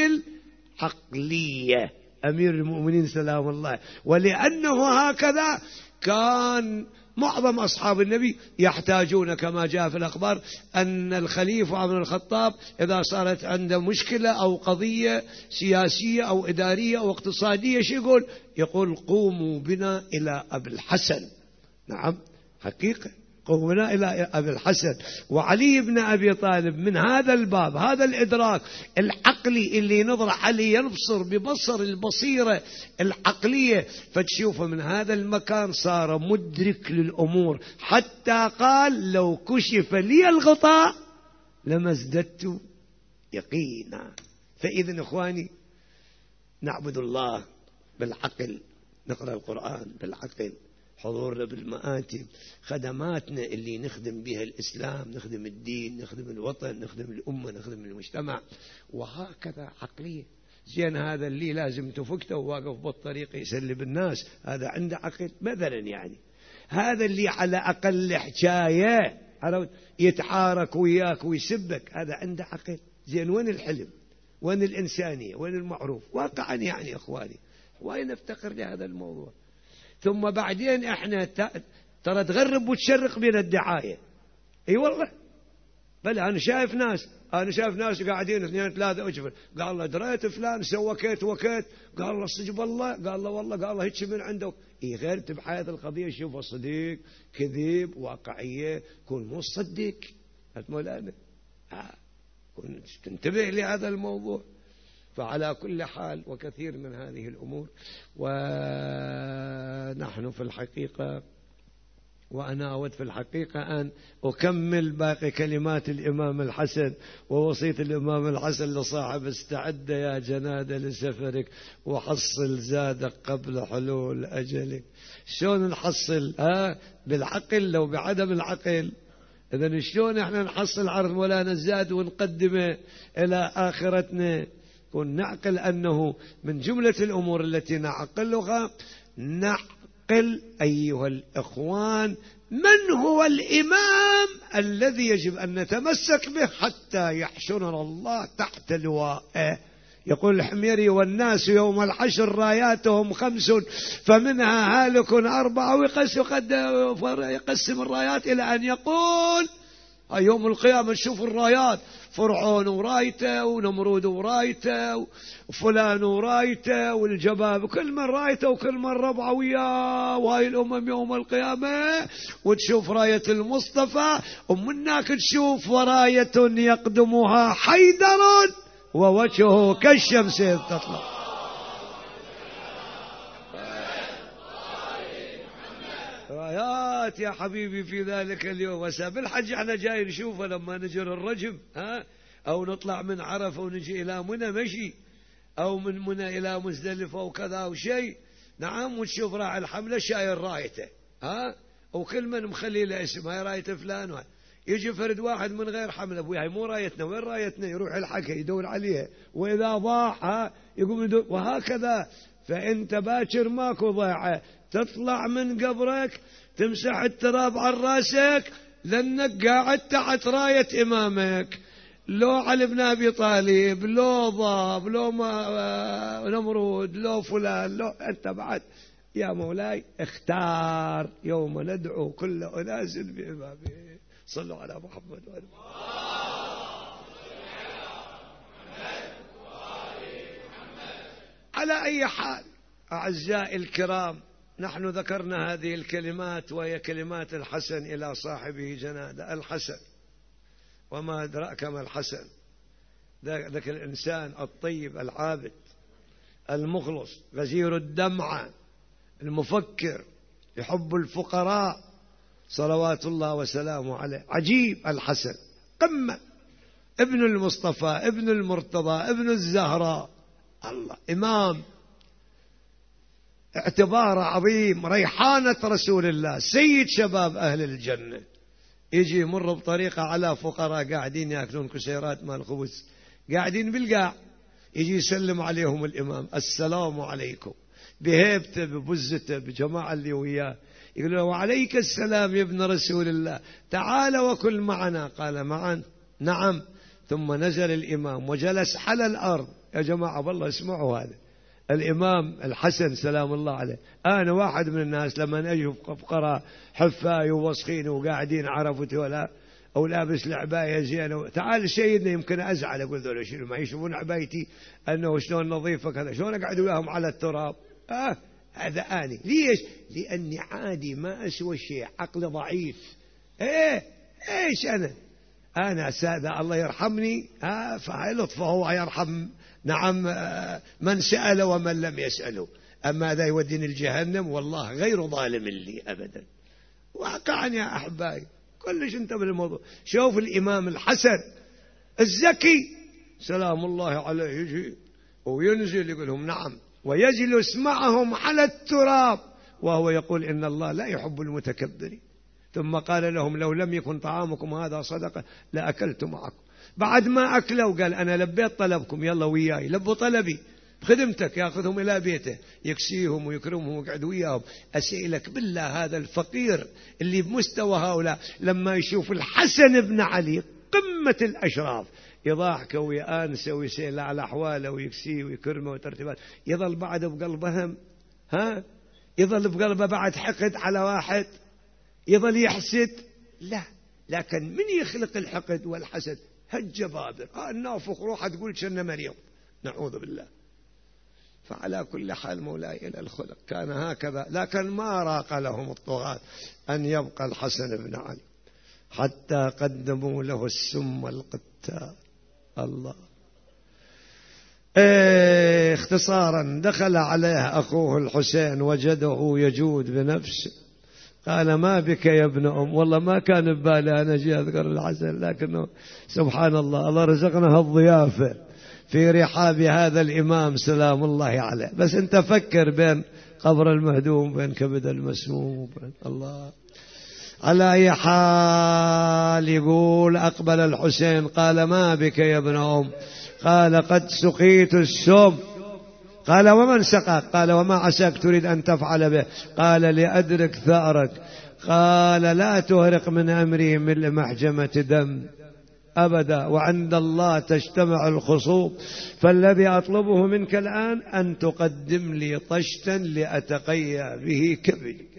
العقلية أمير المؤمنين سلام الله. ولأنه هكذا كان معظم أصحاب النبي يحتاجون كما جاء في الأخبار أن الخليفة عمر الخطاب إذا صارت عنده مشكلة أو قضية سياسية أو إدارية أو اقتصادية شو يقول قوموا بنا إلى أبي الحسن. نعم حقيقة قوموا بنا إلى أبي الحسن. وعلي بن أبي طالب من هذا الباب هذا الإدراك العقلي اللي نظر علي ينبصر ببصر البصيرة العقلية، فتشوفه من هذا المكان صار مدرك للأمور حتى قال لو كشف لي الغطاء لما ازددت يقينا. فإذن إخواني نعبد الله بالعقل، نقرأ القرآن بالعقل، حضورنا بالمآتم، خدماتنا اللي نخدم بها الإسلام، نخدم الدين، نخدم الوطن، نخدم الأمة، نخدم المجتمع، وهكذا عقلية. زين هذا اللي لازم تفكته وواقف بالطريق يسلب الناس هذا عنده عقل مثلا، يعني هذا اللي على أقل حكاية يتعارك وياك ويسبك هذا عنده عقل. زين وين الحلم؟ وين الإنسانية؟ وين المعروف؟ واقعا يعني إخواني وين نفتقر لهذا الموضوع. ثم بعدين احنا ترى تغرب وتشرق بين الدعاية. اي والله بل انا شايف ناس قاعدين 2 3 اجبر قال الله دريت فلان سوى كيت وكيت، قال الله صجب الله، قال الله والله، قال الله هيك من عنده. اي غير بحياة القضية شوفها صديق كذب واقعية، كون مو صدق مولانا كون تنتبه لهذا الموضوع. فعلى كل حال وكثير من هذه الأمور، ونحن في الحقيقة وأنا أود في الحقيقة أن أكمل باقي كلمات الإمام الحسن ووصية الإمام الحسن لصاحب استعد يا جناد لسفرك وحصل زادك قبل حلول أجلك. شلون نحصل؟ بالعقل لو بعدم العقل؟ إذن شلون احنا نحصل عرض مولانا الزاد ونقدمه إلى آخرتنا؟ كن نعقل أنه من جملة الأمور التي نعقلها نعقل أيها الإخوان من هو الإمام الذي يجب أن نتمسك به حتى يحشرنا الله تحت لوائه. يقول الحميري والناس يوم الحشر راياتهم 5 فمنها هالك 4 ويقسم الرايات إلى أن يقول يوم القيامة نشوف الرايات فرعون ورايته ونمرود ورايته وفلان ورايته والجباب وكل من رايته وكل من ربعه وياه، وهاي الأمم يوم القيامة وتشوف راية المصطفى ومنك تشوف وراية يقدمها حيدر ووجهه كالشمس تطلع. رايات يا حبيبي في ذلك اليوم. وساب الحج احنا جاي نشوفه لما نجر الرجم او نطلع من عرفة ونجي الى منى مشي، او من منى الى مزدلفة وكذا وشيء. نعم وتشوف راعي الحملة شايل رايته وكل من مخلي له اسم هاي رايته فلان يجي فرد واحد من غير حملة ابوي هاي مو رايتنا، وين رايتنا؟ يروح الحكي يدور عليها واذا ضاع يقوم يدور وهكذا. فانت باكر ماكو ضيعه، تطلع من قبرك تمسح التراب عن راسك لأنك قاعد تحت راية إمامك. لو علي بن أبي طالب، لو ضاب، لو نمرود، لو فلان، لو أنت بعد يا مولاي اختار يوم ندعو كل أناس بإمامه. صلوا على محمد وآل على أي حال أعزائي الكرام، نحن ذكرنا هذه الكلمات وهي كلمات الحسن إلى صاحبه جنادة. الحسن وما أدراك ما الحسن، ذاك الإنسان الطيب العابد المخلص غزير الدمعة المفكر يحب الفقراء صلوات الله وسلامه عليه. عجيب الحسن، قمة، ابن المصطفى، ابن المرتضى، ابن الزهراء، الله إمام، اعتبار عظيم، ريحانة رسول الله، سيد شباب أهل الجنة. يجي يمر بطريقة على فقراء قاعدين يأكلون كسيرات مال خبز، قاعدين بالقاع، يجي يسلم عليهم الإمام: السلام عليكم، بهيبته ببزته بجماعة اللي وياه، يقول له: وعليك السلام يا ابن رسول الله، تعال وكل معنا. قال: معا؟ نعم. ثم نزل الإمام وجلس على الأرض. يا جماعة والله اسمعوا هذا الإمام الحسن سلام الله عليه. أنا واحد من الناس لما أشوف فقراء حفاي ووسخين وقاعدين عرفتي ولا أو لابس العباية زينة، تعال سيدنا، يمكن أزعل، أقول ذولا شنو ما يشوفون عبايتي أنه شلون نظيفة كذا، شلون أقعد وياهم على التراب؟ هذا آني. ليش؟ لأني عادي ما أسوى شيء، عقل ضعيف. إيش أنا سادة الله يرحمني، فلطفه هو يرحم، نعم، من سأل ومن لم يسأله. أما هذا يوديني الجهنم والله غير ظالم لي أبدا. واقعا يا أحبائي كلش انتبه للموضوع. شوف الإمام الحسن الزكي سلام الله عليه يجي وينزل يقول لهم نعم، ويجلس معهم على التراب وهو يقول إن الله لا يحب المتكبرين. ثم قال لهم: لو لم يكن طعامكم هذا صدقة لأكلت معكم. بعد ما أكلوا قال: أنا لبيت طلبكم، يلا وياي لبوا طلبي بخدمتك. يأخذهم إلى بيته يكسيهم ويكرمهم ويقعد وياهم. أسألك بالله هذا الفقير اللي بمستوى هؤلاء لما يشوف الحسن بن علي قمة الأشراف يضاحكه ويأنسه ويسأل على أحواله ويكسيه ويكرمه وترتيبات، يظل بعد بقلبهم يظل بقلبه بعد حقد على واحد، يظل يحسد؟ لا. لكن من يخلق الحقد والحسد؟ هالجبابر النافخ روح تقول شن مريض، نعوذ بالله. فعلى كل حال مولاي إلى الخلق كان هكذا، لكن ما راق لهم الطغاة أن يبقى الحسن بن علي حتى قدموا له السم القتال. الله. اختصارا دخل عليه أخوه الحسين وجده يجود بنفسه، قال: ما بك يا ابن أم؟ والله ما كان ببالي أنا أجي أذكر الحسن، لكنه سبحان الله رزقنا الضيافة في رحاب هذا الإمام سلام الله عليه. بس أنت فكر بين قبر المهدوم بين كبد المسموم وبين الله. على أي حال يقول: أقبل الحسين قال: ما بك يا ابن أم؟ قال: قد سقيت السم. قال: ومن سقاك؟ قال: وما عساك تريد أن تفعل به؟ قال: لأدرك ثأرك. قال: لا تهرق من أمري من محجمة دم أبدا، وعند الله تجتمع الخصوم، فالذي أطلبه منك الآن أن تقدم لي طشتا لأتقيا به كبدي.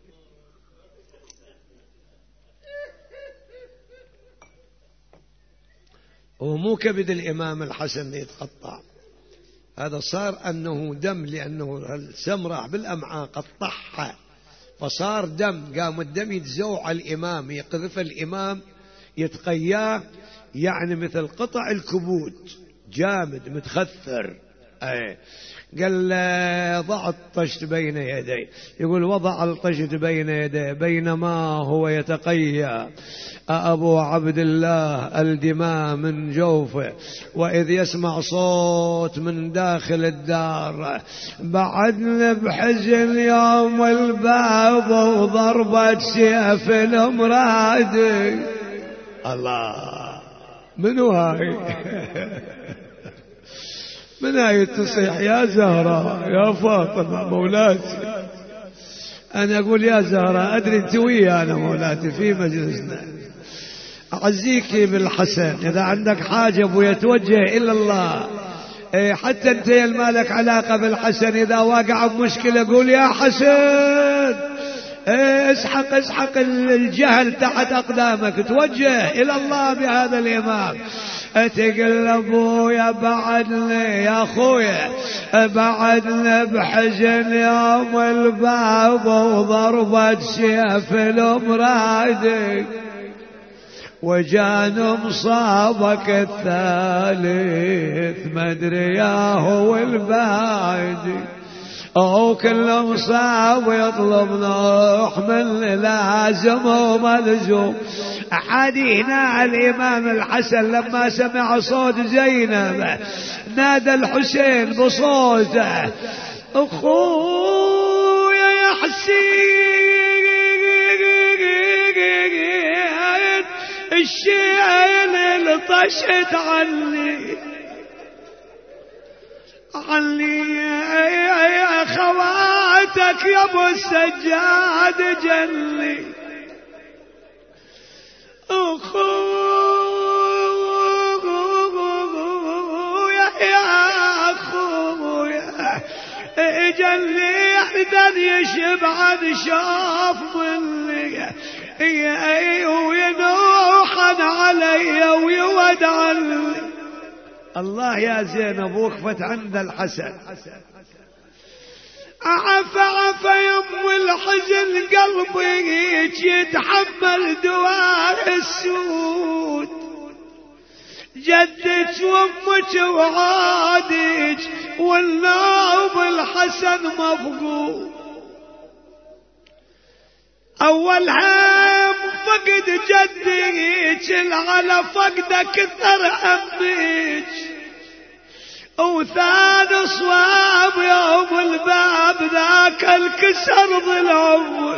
ومو كبد الإمام الحسن يتقطع، هذا صار أنه دم، لأنه السم راح بالأمعاء قطعها فصار دم. قام الدم يتزوع على الإمام، يقذف الإمام يتقياه، يعني مثل قطع الكبود جامد متخثر. قال: ضع الطشت بين يدي. يقول: وضع الطشت بين يديه بينما هو يتقيا أبو عبد الله الدماء من جوفه، وإذ يسمع صوت من داخل الدار: بعدنا بحزن يوم الباب وضربة سيف المراد. الله، منو هاي؟ من هاي تصيح يا زهرة يا فاطمة مولاتي؟ أنا أقول يا زهرة أدري أنت ويانا مولاتي في مجلسنا. أعزيك بالحسن، إذا عندك حاجة أبويا توجه إلى الله. حتى أنت يا مالك علاقة بالحسن، إذا واقع بمشكلة قول: يا حسن، اسحق الجهل تحت أقدامك، توجه إلى الله بهذا الإمام. تقل أبويا بعدني يا أخويا، بعدنا بحزن يوم الباب وضربة سيف المراد، وجان مصابك الثالث مدري يا هو الباعد، أو كل مصاب يطلب نوح من لازم وملزوم. حدينا الإمام الحسن لما سمع صوت زينب نادى الحسين بصوته: أخويا يا حسين الرشد عني يا خواتك يا ابو السجاد جلي اخويا يا اخويا جلي احدن يشبع شاف ظلي وينوحن علي ويودعني. الله يا زينب وقفت عند الحسن عفا يم الحزن قلبي يتحمل دوار السود جدك وامك وعادك والنوم الحسن مفقود اول هم فقد جدك على فقدك كثر امك وثاني صواب يوم الباب ذاك الكسر ضلعه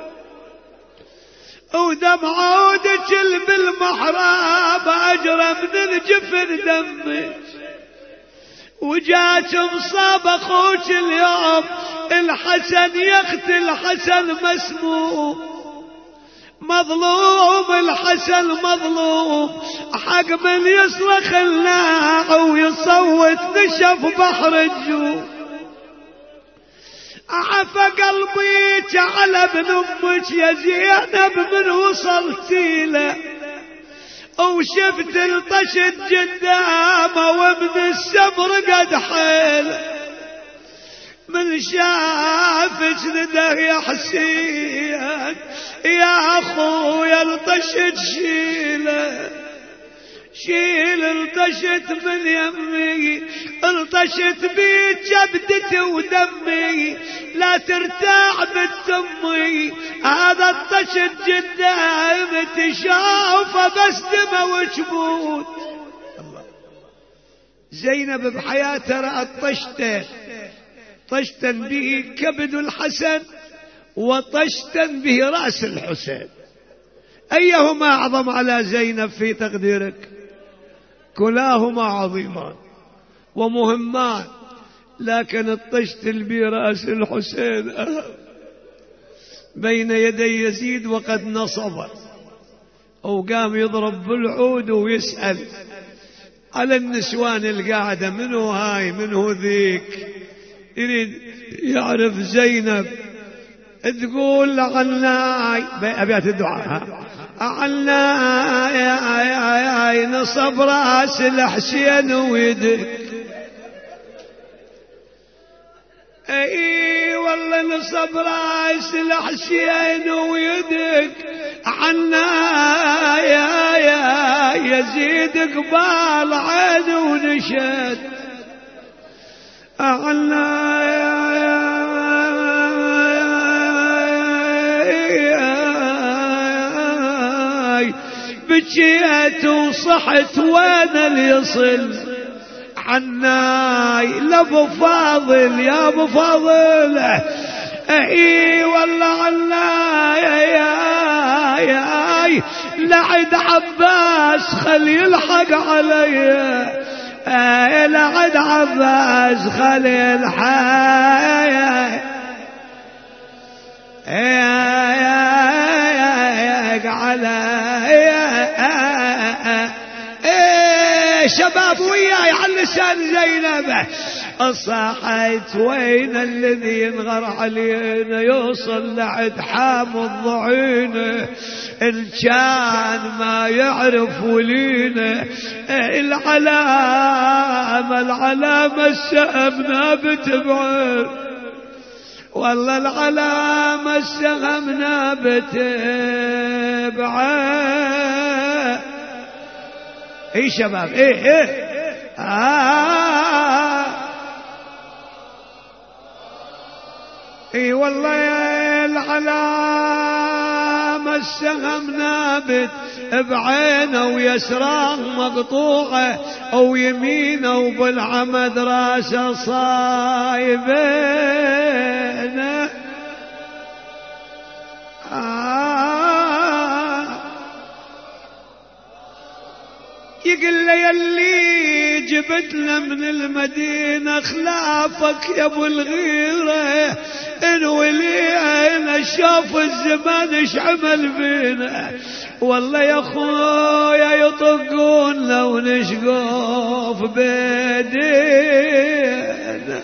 ودم عودك بالمحراب اجرى من الجفن دمك وجاك مصاب اخوك اليوم الحسن يقتل حسن مسموم مظلوم الحسن مظلوم حق من يصرخ الناع ويصوت نشف بحر الجوع عفا قلبي على ابن امك يا زينب من وصلتي له وشفت الطشت قدامه ومن السمر قد حيله من شافك نده يا حسين يا اخويا الطشت شيله شيل الطشت من يمي الطشت بيت جبدتي ودمي لا ترتاع بالتمي هذا الطشت قدام تشوفه بس دمه وجبود. زينب بحياتها رأت طشته طشتا به كبد الحسن وطشتا به رأس الحسين أيهما أعظم على زينب في تقديرك؟ كلاهما عظيمان ومهمان لكن الطشت برأس الحسين بين يدي يزيد وقد نصب أو قام يضرب بالعود ويسأل على النسوان القاعدة منو هاي منو ذيك يريد يعرف زينب تقول عناي أبيات الدعاء عناي نصب راس الحسين ويدك اي والله نصب راس الحسين ويدك عناي يا يزيد قبال عين ونشد بجيت وصحت وين اللي عناي لابو فاضل يا ابو فاضل اي والله عناي يا لعد عباس خلي يلحق علي لعد عباس خلي يلحق علي شباب وياي على لسان زينب صاحت وين الذي ينغر علينا يوصل لعد حامض ضعينه إن كان ما يعرف ولينا العلامة السهم نابت بعين والله العلامة السهم نابت بعين. اي شباب ايه اي والله العلامة السهم نابت بعينه ويسراه مقطوعه او يمينه وبالعمد راسه صايبينه اللي جبتنا من المدينة خلافك يا ابو الغيرة انولينا شاف الزمان ايش عمل فينا والله يا اخويا يطقونا ونشقوف بيدينا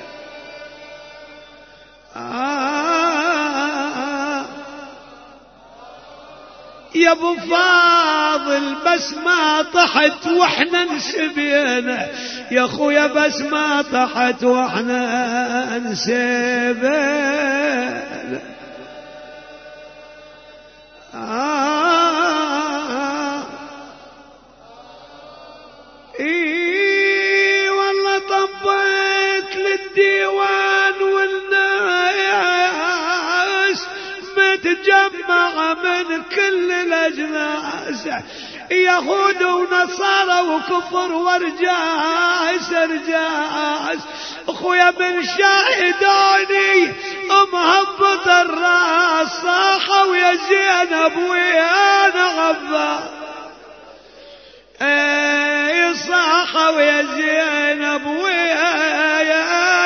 يا ابو فاضل بس ما طحت واحنا نسبينا يا اخويا بس ما طحت واحنا نسبينا اي والله طبيت للديوان والناس متجمع من كل الاجناس يهود ونصارى وكفر ورجاس رجاس اخويا من شاهدوني مهبط الراس صاحوا يا زينب ويا نغبا صاحوا يا زينب ويا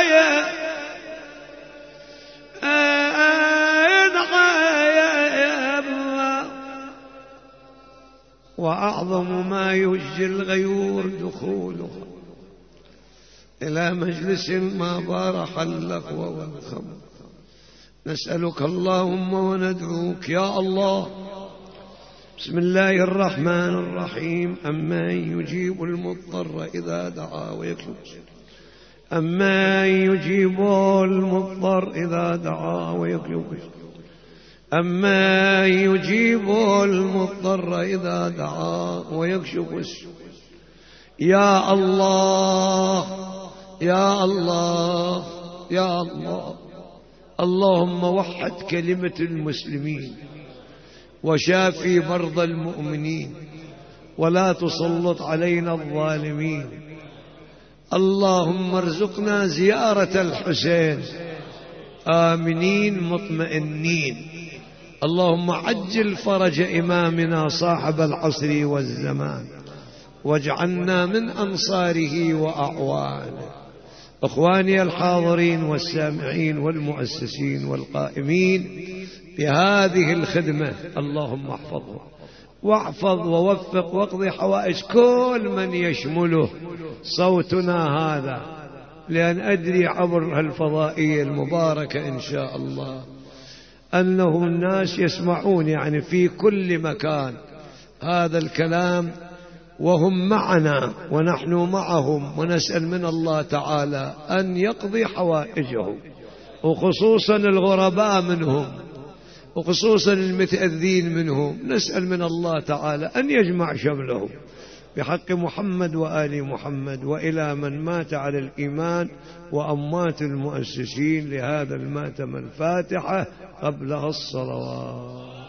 وأعظم ما يجزي الغيور دخوله إلى مجلس ما بارح اللغو والخمر نسألك اللهم وندعوك يا الله بسم الله الرحمن الرحيم أمن يجيب المضطر إذا دعا ويكشف أمن يجيب المضطر إذا دعا ويكشف أما يجيب المضطر إذا دعا ويكشف السوء يا الله يا الله يا الله اللهم وحد كلمة المسلمين وشافي مرضى المؤمنين ولا تسلط علينا الظالمين اللهم ارزقنا زيارة الحسين آمنين مطمئنين اللهم عجل فرج إمامنا صاحب العصر والزمان واجعلنا من أنصاره وأعوانه أخواني الحاضرين والسامعين والمؤسسين والقائمين بهذه الخدمة اللهم احفظه واحفظ ووفق واقضي حوائج كل من يشمله صوتنا هذا لأن أدري عبر الفضائية المباركة إن شاء الله أنه الناس يسمعون يعني في كل مكان هذا الكلام وهم معنا ونحن معهم ونسأل من الله تعالى أن يقضي حوائجهم وخصوصا الغرباء منهم وخصوصا المتأذين منهم نسأل من الله تعالى أن يجمع شملهم بحق محمد وآل محمد وإلى من مات على الإيمان وأموات المؤسسين لهذا الماتم الفاتحة قبلها الصلوات.